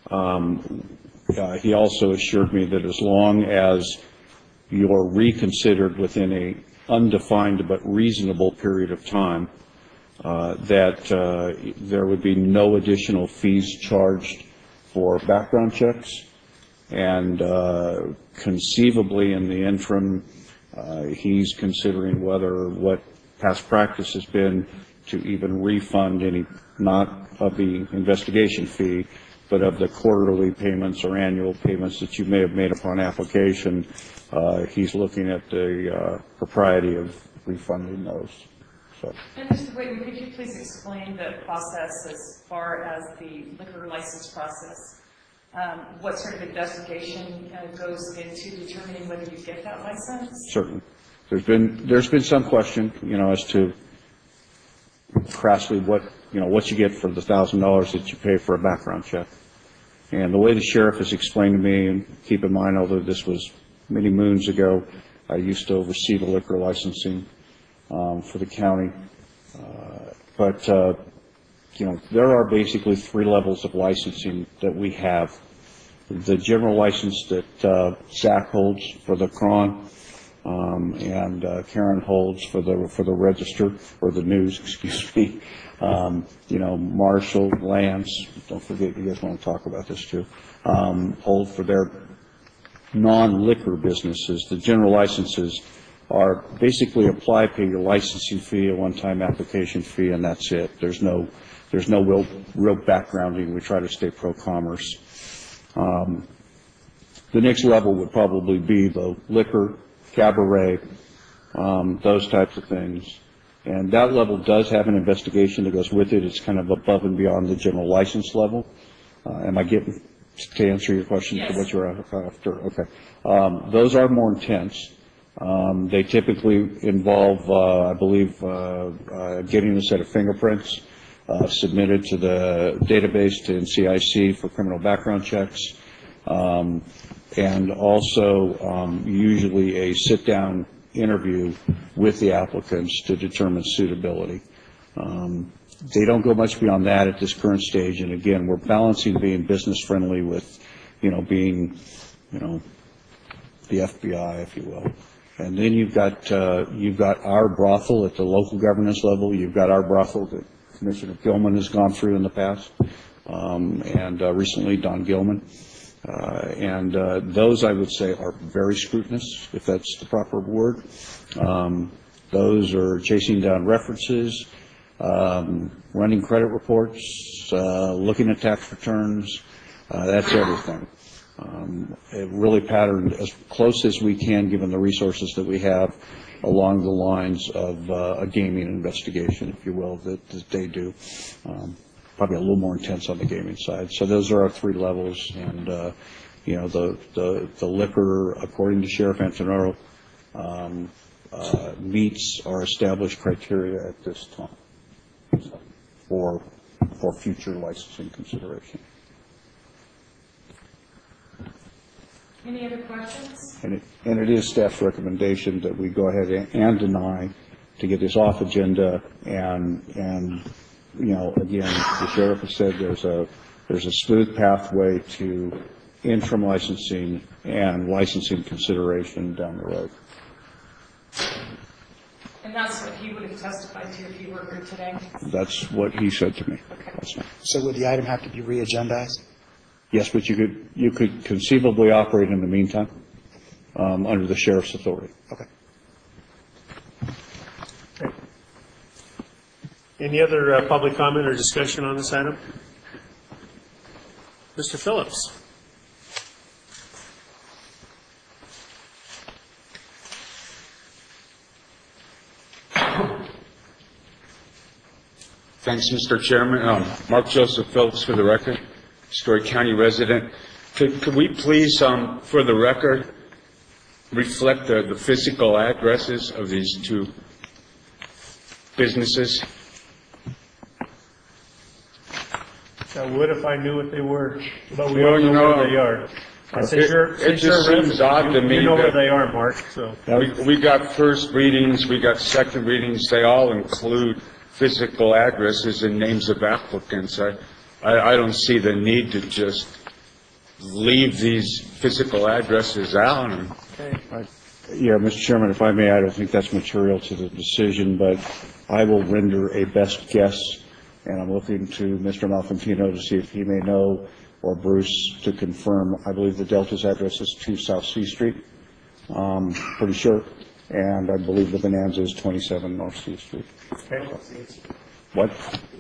he also assured me that as long as you're reconsidered within an undefined but reasonable period of time, that there would be no additional fees charged for background checks. And conceivably in the interim, he's considering whether what past practice has been to even refund any, not of the investigation fee, but of the quarterly payments or annual payments that you may have made upon application. He's looking at the propriety of refunding those. So. And Mr. Whitten, could you please explain the process as far as the liquor license process? What sort of investigation goes into determining whether you get that license? Certainly. There's been some question, as to crassly what you get for the $1,000 that you pay for a background check. And the way the sheriff has explained to me, and keep in mind, although this was many moons ago, I used to oversee the liquor licensing for the county. But there are basically 3 levels of licensing that we have. The general license that Zach holds for the Cron, and Karen holds for the Register, or the News, excuse me. Marshall, Lance, don't forget, you guys want to talk about this too, hold for their non-liquor businesses. The general licenses are basically apply, pay your licensing fee, a one-time application fee, and that's it. There's no real backgrounding. We try to stay pro-commerce. The next level would probably be the liquor, cabaret, those types of things. And that level does have an investigation that goes with it. It's kind of above and beyond the general license level. Am I getting to answer your question? Yes. For what you're after? Okay. Those are more intense. They typically involve, I believe, getting a set of fingerprints submitted to the database to NCIC for criminal background checks, and also usually a sit-down interview with the applicants to determine suitability. They don't go much beyond that at this current stage, and again, we're balancing being business friendly with, being, the FBI, if you will. And then you've got our brothel at the local governance level. You've got our brothel that Commissioner Gilman has gone through in the past, and recently Don Gilman. And those, I would say, are very scrutinous, if that's the proper word. Those are chasing down references, running credit reports, looking at tax returns. That's everything. Really patterned as close as we can, given the resources that we have, along the lines of a gaming investigation, if you will, that they do. Probably a little more intense on the gaming side. So those are our three levels, and the liquor, according to Sheriff Antonoro, meets our established criteria at this time for future licensing consideration. Any other questions? And it is staff's recommendation that we go ahead and deny to get this off agenda. And again, the sheriff has said there's a smooth pathway to interim licensing and licensing consideration down the road. And that's what he would have testified to if he were here today? That's what he said to me. Okay. So would the item have to be re-agendized? Yes, but you could conceivably operate in the meantime under the sheriff's authority. Okay. Any other public comment or discussion on this item? Mr. Phillips. Thanks, Mr. Chairman. Mark Joseph Phillips for the record, Story County resident. Could we please, for the record, reflect the physical addresses of these two businesses? I would if I knew what they were, but we Well, don't know where they are. It just seems odd to me. You know where that they are, Mark, so. We got first readings, we got second readings, they all include physical addresses and names of applicants. I don't see the need to just leave these physical addresses out. Yeah, Mr. Chairman, if I may, I don't think that's material to the decision, but I will render a best guess, and I'm looking to Mr. Malfantino to see if he may know, or Bruce to confirm. I believe the Delta's address is 2 South C Street, pretty sure, and I believe the Bonanza is 27 North C Street. Okay. What?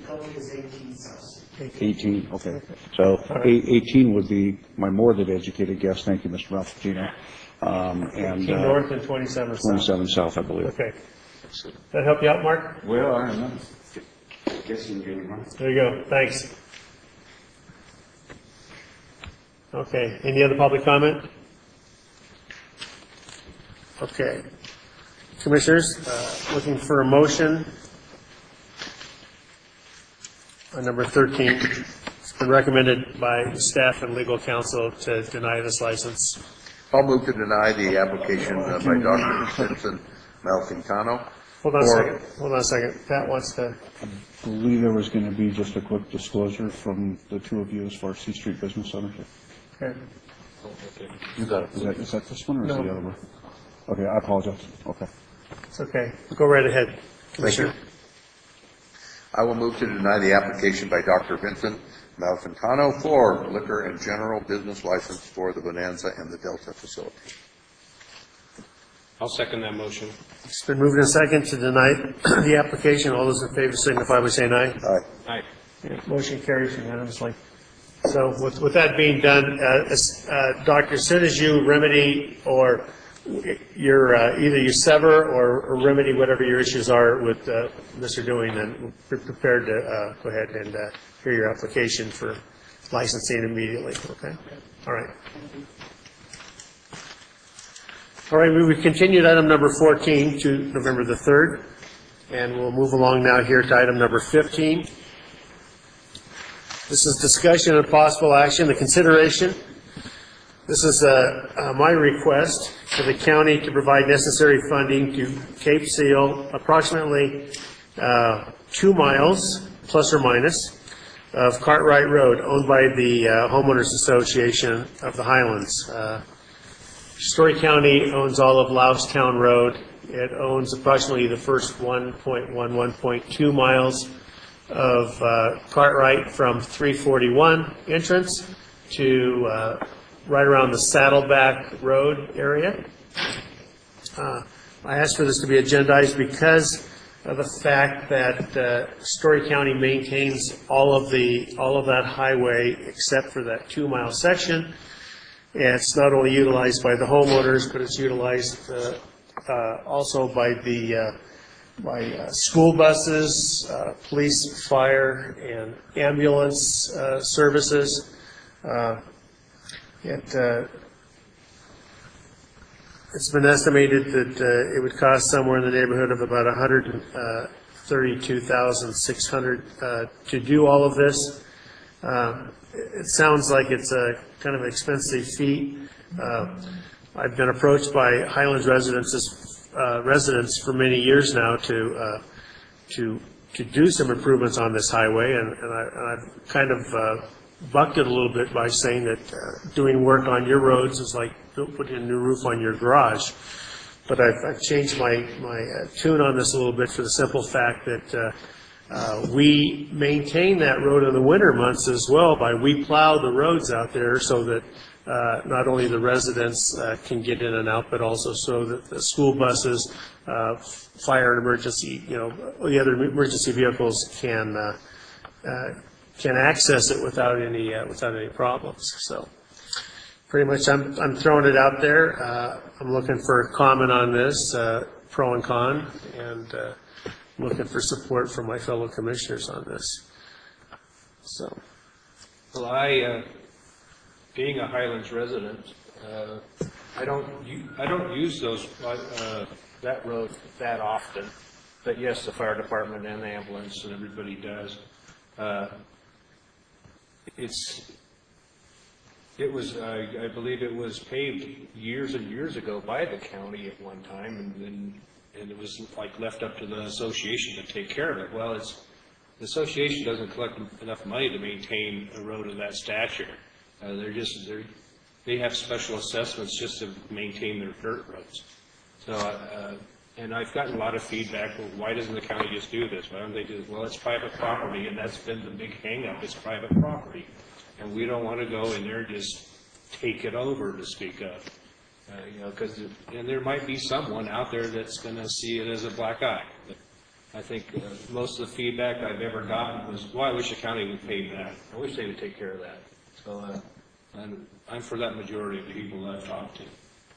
18, okay. So 18 would be my more than educated guess. Thank you, Mr. Malfantino. 18 north and 27 south. 27 south, I believe. Okay. That help you out, Mark? Well, I don't know. Guessing you're right. There you go. Thanks. Okay. Any other public comment? Okay. Commissioners, looking for a motion on number 13. It's been recommended by staff and legal counsel to deny this license. I'll move to deny the application by Dr. Vincent Malfantino. Hold on a second. Pat wants to. I believe there was going to be just a quick disclosure from the two of you as far as C Street business ownership. Okay. You got it. Is that this one or is No. the other one? Okay, I apologize. Okay. It's okay. Go right ahead, Commissioner. Thank you. I will move to deny the application by Dr. Vincent Malfantino for liquor and general business license for the Bonanza and the Delta facility. I'll second that motion. It's been moved and second to deny the application. All those in favor signify by saying aye. Aye. Aye. Yeah, motion carries unanimously. So with that being done, Doctor, as soon as you remedy or either you sever or remedy whatever your issues are with Mr. Dewing, then we're prepared to go ahead and hear your application for licensing immediately, okay? All right. All right, we continued item number 14 to November the 3rd, and we'll move along now here to item number 15. This is discussion and possible action, the consideration. This is my request for the county to provide necessary funding to Cape Seal, approximately 2 miles, plus or minus, of Cartwright Road, owned by the Homeowners Association of the Highlands. Story County owns all of Loustown Road. It owns approximately the first 1.2 miles of Cartwright from 341 entrance to right around the Saddleback Road area. I asked for this to be agendized because of the fact that Story County maintains all of that highway except for that 2-mile section. And it's not only utilized by the homeowners, but it's utilized also by the school buses, police, fire, and ambulance services. It's been estimated that it would cost somewhere in the neighborhood of about $132,600 to do all of this. It sounds like it's a kind of expensive feat. I've been approached by Highlands residents for many years now to do some improvements on this highway, and I've kind of bucked it a little bit by saying that doing work on your roads is like putting a new roof on your garage. But I've changed my tune on this a little bit for the simple fact that we maintain that road in the winter months as well we plow the roads out there so that not only the residents can get in and out, but also so that the school buses, fire and emergency, the other emergency vehicles can access it without any problems. So pretty much I'm throwing it out there. I'm looking for a comment on this, pro and con, and looking for support from my fellow commissioners on this. So, well, being a Highlands resident, I don't use that road that often, but yes, the fire department and the ambulance and everybody does. I believe it was paved years and years ago by the county at one time, and it was like left up to the association to take care of it. Well, the association doesn't collect enough money to maintain a road of that stature. They have special assessments just to maintain their dirt roads. So, and I've gotten a lot of feedback. Well, why doesn't the county just do this? Why don't they do this? Well, it's private property, and that's been the big hang-up. It's private property, and we don't want to go in there and just take it over, to speak of. And there might be someone out there that's going to see it as a black eye. But I think most of the feedback I've ever gotten was, well, I wish the county would pay that. I wish they would take care of that. So I'm for that majority of the people that I've talked to.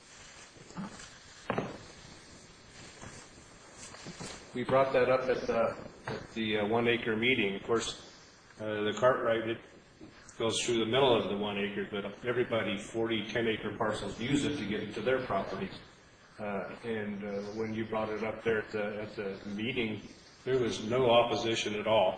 We brought that up at the 1 acre meeting. Of course, the Cartwright, it goes through the middle of the 1 acre, but everybody, 40 10-acre parcels use it to get into their properties. And when you brought it up there at the meeting, there was no opposition at all.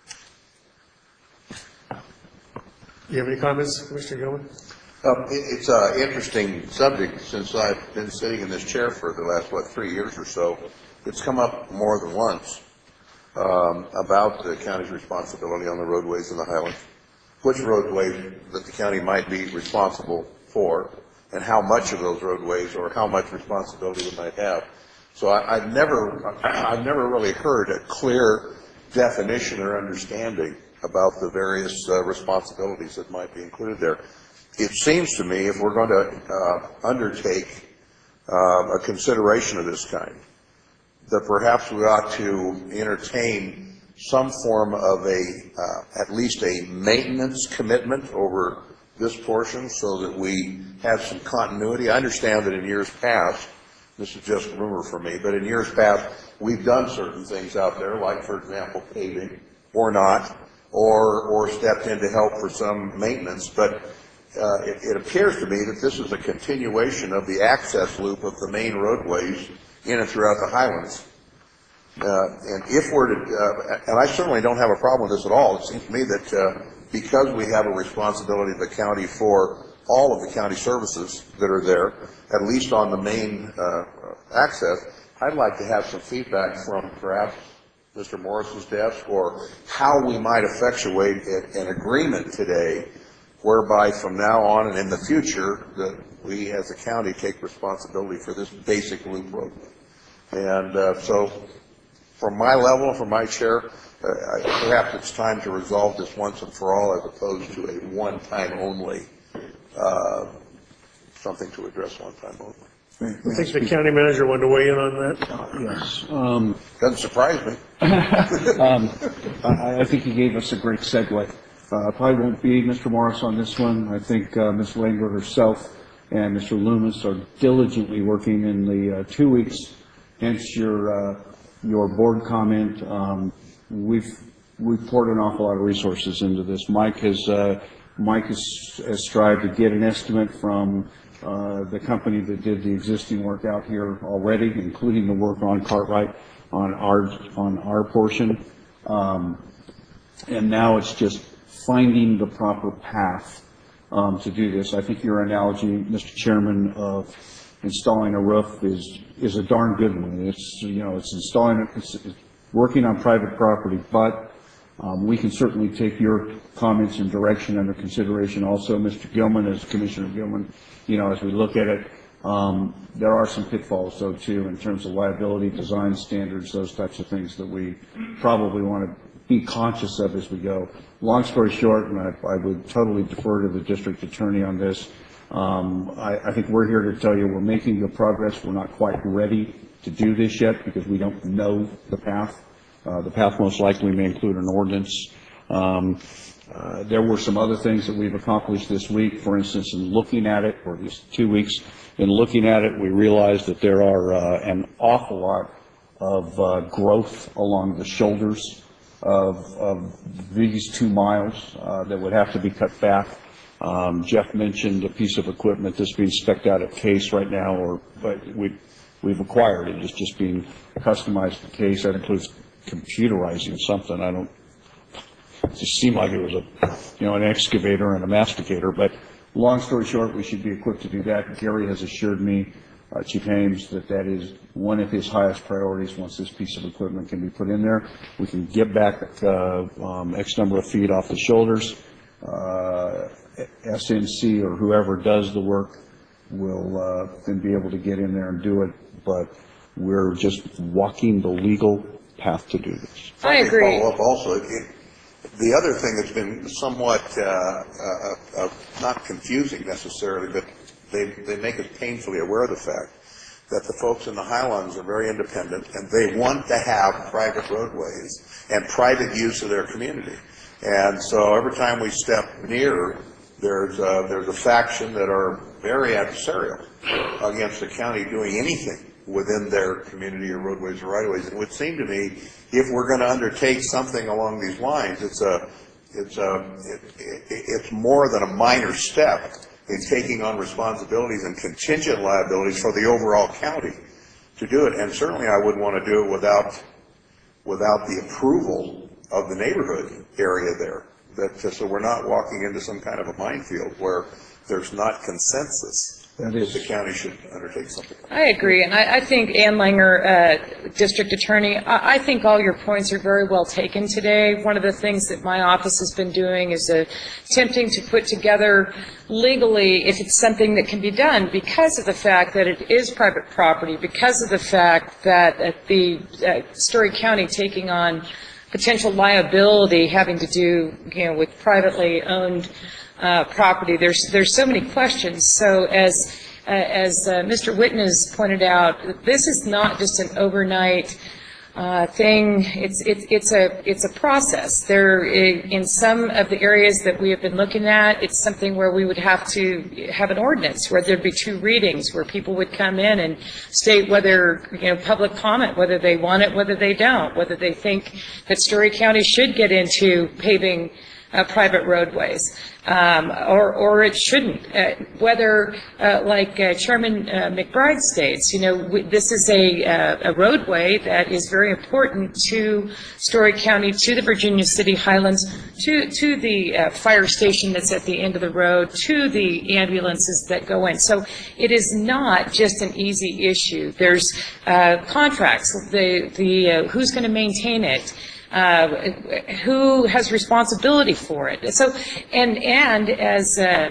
Do you have any comments, Commissioner Gilman? It's an interesting subject. Since I've been sitting in this chair for the last, 3 years or so, it's come up more than once about the county's responsibility on the roadways in the Highlands, which roadways that the county might be responsible for, and how much of those roadways or how much responsibility we might have. So I've never really heard a clear definition or understanding about the various responsibilities that might be included there. It seems to me if we're going to undertake a consideration of this kind, that perhaps we ought to entertain some form of at least a maintenance commitment over this portion so that we have some continuity. I understand that in years past, this is just rumor for me, but in years past, we've done certain things out there, like, for example, paving, or not, or stepped in to help for some maintenance. But it appears to me that this is a continuation of the access loop of the main roadways in and throughout the Highlands. And if we're to, and I certainly don't have a problem with this at all. It seems to me that because we have a responsibility of the county for all of the county services that are there, at least on the main access, I'd like to have some feedback from perhaps Mr. Morris's desk, or how we might effectuate an agreement today whereby from now on and in the future, we as a county take responsibility for this basic loop roadway. And so from my level, from my chair, perhaps it's time to resolve this once and for all as opposed to a one-time only, something to address one time only. I think the county manager wanted to weigh in on that. Yes. Doesn't surprise me. I think he gave us a great segue. Probably won't be Mr. Morris on this one. I think Ms. Langer herself and Mr. Loomis are diligently working in the 2 weeks, hence your board comment. We've poured an awful lot of resources into this. Mike has strived to get an estimate from the company that did the existing work out here already, including the work on Cartwright on our portion. And now it's just finding the proper path to do this. I think your analogy, Mr. Chairman, of installing a roof is a darn good one. It's it's working on private property, but we can certainly take your comments and direction under consideration. Also, Mr. Gilman, as Commissioner Gilman, as we look at it, there are some pitfalls, though, too, in terms of liability, design standards, those types of things that we probably want to be conscious of as we go. Long story short, and I would totally defer to the district attorney on this, I think we're here to tell you we're making good progress. We're not quite ready to do this yet because we don't know the path. The path most likely may include an ordinance. There were some other things that we've accomplished this week. For instance, in looking at it, or at least 2 weeks, in looking at it, we realized that there are an awful lot of growth along the shoulders of these 2 miles that would have to be cut back. Jeff mentioned a piece of equipment that's being spec'd out at Case right now, but we've acquired it. It's just being customized to Case. That includes computerizing something. It just seemed like it was an excavator and a masticator. But long story short, we should be equipped to do that. Gary has assured me, Chief Hames, that is one of his highest priorities. Once this piece of equipment can be put in there, we can get back X number of feet off the shoulders. SNC or whoever does the work will then be able to get in there and do it. But we're just walking the legal path to do this. I agree. Follow up also. The other thing that's been somewhat not confusing necessarily, but they make us painfully aware of the fact that the folks in the Highlands are very independent and they want to have private roadways and private use of their community. And so every time we step near, there's a faction that are very adversarial against the county doing anything within their community or roadways or right-of-ways. It would seem to me, if we're going to undertake something along these lines, it's more than a minor step in taking on responsibilities and contingent liabilities for the overall county to do it. And certainly I wouldn't want to do it without the approval of the neighborhood area there. So we're not walking into some kind of a minefield where there's not consensus that the county should undertake something. I agree, and I think Ann Langer, District Attorney, I think all your points are very well taken today. One of the things that my office has been doing is attempting to put together legally, if it's something that can be done, because of the fact that it is private property, because of the fact that the Story County taking on potential liability having to do, with privately owned property. There's so many questions. So as Mr. Whitten has pointed out, this is not just an overnight thing. It's a process. There, in some of the areas that we have been looking at, it's something where we would have to have an ordinance where there'd be 2 readings, where people would come in and state whether, public comment, whether they want it, whether they don't, whether they think that Story County should get into paving private roadways, or it shouldn't. Whether, like Chairman McBride states, this is a roadway that is very important to Story County, to the Virginia City Highlands, to the fire station that's at the end of the road, to the ambulances that go in. So it is not just an easy issue. There's contracts, who's going to maintain it, who has responsibility for it. So, and as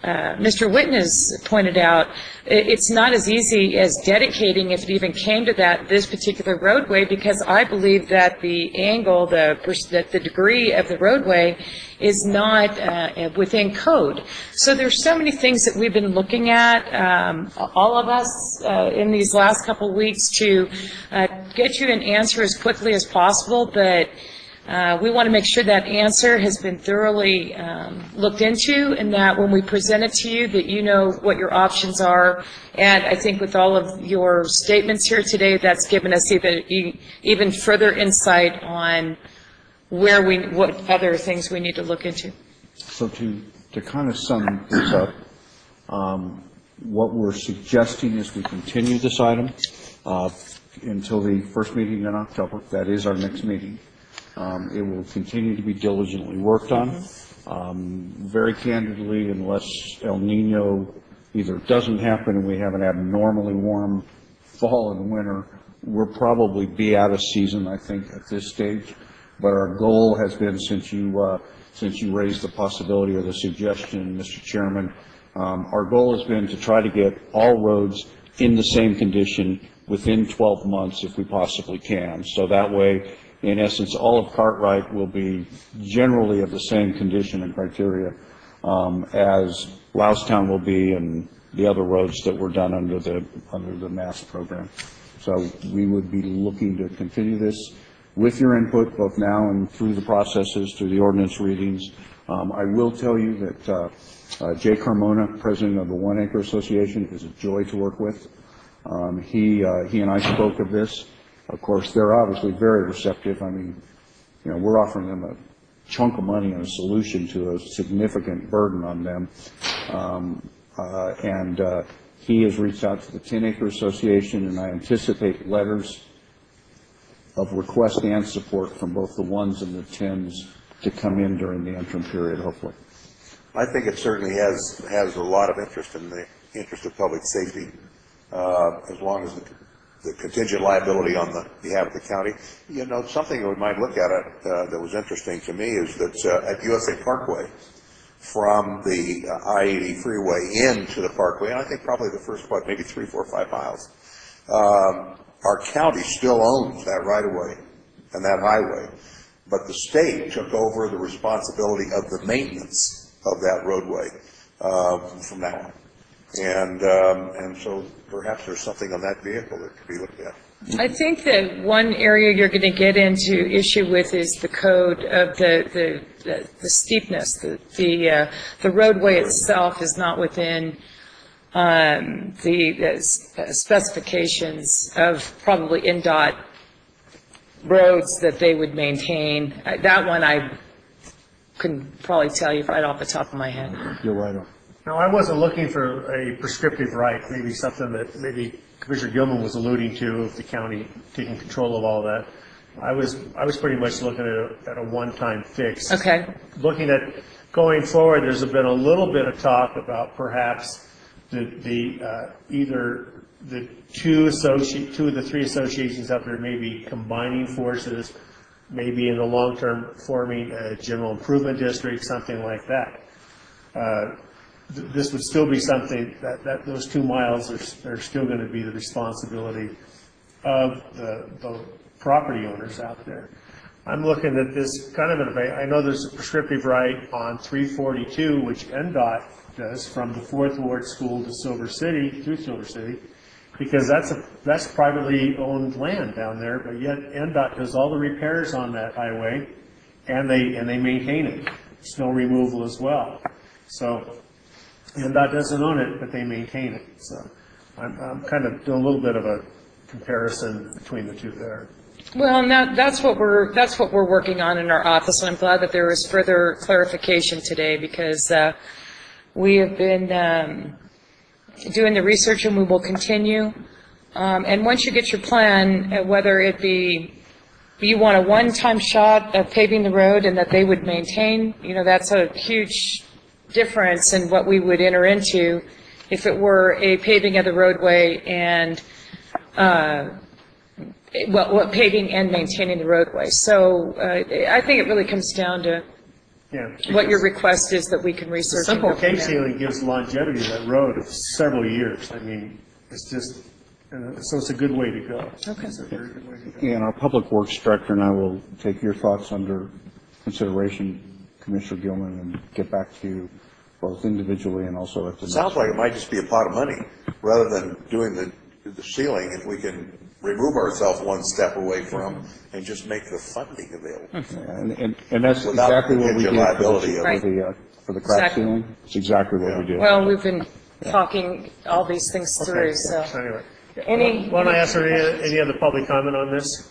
Mr. Whitten has pointed out, it's not as easy as dedicating, if it even came to that, this particular roadway, because I believe that the angle, that the degree of the roadway is not within code. So there's so many things that we've been looking at, all of us, in these last couple of weeks to get you an answer as quickly as possible, but we want to make sure that answer has been thoroughly looked into, and that when we present it to you, that you know what your options are. And I think with all of your statements here today, that's given us even further insight on what other things we need to look into. So to kind of sum this up, what we're suggesting is we continue this item until the first meeting in October. That is our next meeting. It will continue to be diligently worked on. Very candidly, unless El Nino either doesn't happen and we have an abnormally warm fall and winter, we'll probably be out of season, I think, at this stage. But our goal has been, since you raised the possibility or the suggestion, Mr. Chairman, our goal has been to try to get all roads in the same condition within 12 months if we possibly can. So that way, in essence, all of Cartwright will be generally of the same condition and criteria as Loustown will be and the other roads that were done under the MASS program. So we would be looking to continue this with your input, both now and through the processes, through the ordinance readings. I will tell you that Jay Carmona, president of the One Acre Association, is a joy to work with. He and I spoke of this. Of course, they're obviously very receptive. I mean, we're offering them a chunk of money and a solution to a significant burden on them. He has reached out to the 10 Acre Association, and I anticipate letters of request and support from both the ones and the 10s to come in during the interim period, hopefully. I think it certainly has a lot of interest in the interest of public safety, as long as the contingent liability on the behalf of the county. Something that we might look at that was interesting to me is that at USA Parkway, from the I-80 freeway into the parkway, and I think probably the first, maybe 3, 4, 5 miles, our county still owns that right-of-way and that highway, but the state took over the responsibility of the maintenance of that roadway from now on. And so perhaps there's something on that vehicle that could be looked at. I think that one area you're going to get into issue with is the code of the steepness. The roadway itself is not within the specifications of probably NDOT roads that they would maintain. That one I couldn't probably tell you right off the top of my head. You're right on. No, I wasn't looking for a prescriptive right, maybe something that maybe Commissioner Gilman was alluding to, of the county taking control of all that. I was pretty much looking at a one-time fix. Okay. Looking at going forward, there's been a little bit of talk about perhaps either the two of the three associations out there maybe combining forces, maybe in the long term forming a general improvement district, something like that. This would still be something that those 2 miles are still going to be the responsibility of the property owners out there. I'm looking at this kind of in a way. I know there's a prescriptive right on 342, which NDOT does from the 4th Ward School to Silver City, through Silver City, because that's privately owned land down there, but yet NDOT does all the repairs on that highway, and they maintain it, snow removal as well. So NDOT doesn't own it, but they maintain it. So I'm kind of doing a little bit of a comparison between the two there. Well, that's what we're working on in our office, and I'm glad that there was further clarification today, because we have been doing the research, and we will continue. And once you get your plan, whether it be you want a one-time shot of paving the road and that they would maintain, that's a huge difference in what we would enter into if it were a paving of the roadway and paving and maintaining the roadway. So I think it really comes down to Yeah. what your request is that we can research. and Simple go from cave there. sealing gives longevity to that road of several years. I mean, it's just, so it's a good way to go. Okay. It's a very good way to go. And our Public Works Director and I will take your thoughts under consideration, Commissioner Gilman, and get back to you both individually and also at the next. Sounds like it might just be a pot of money, rather than doing the ceiling, if we can remove ourselves one step away from and just make the funding available. And that's Without exactly what we contingent did liability of it. for the crack Exactly. ceiling. It's exactly what we did. Well, we've been talking all these things through, so. Anyway. Any? Why don't I ask for any other public comment on this?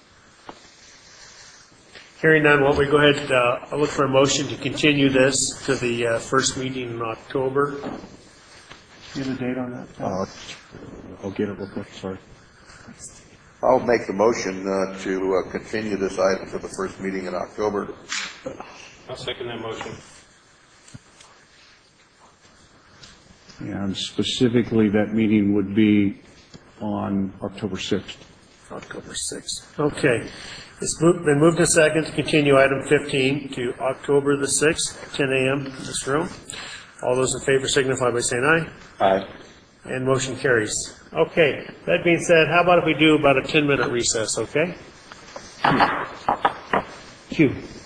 Hearing none, why don't we go ahead, I'll look for a motion to continue this to the first meeting in October. Do you have a date on that? I'll get it real quick, sorry. I'll make the motion to continue this item for the first meeting in October. I'll second that motion. And specifically, that meeting would be on October 6th. October 6th. Okay. It's been moved and second to continue item 15 to October the 6th, 10 a.m. in this room. All those in favor signify by saying aye. Aye. And motion carries. Okay. That being said, how about if we do about a 10-minute recess, okay? Cue.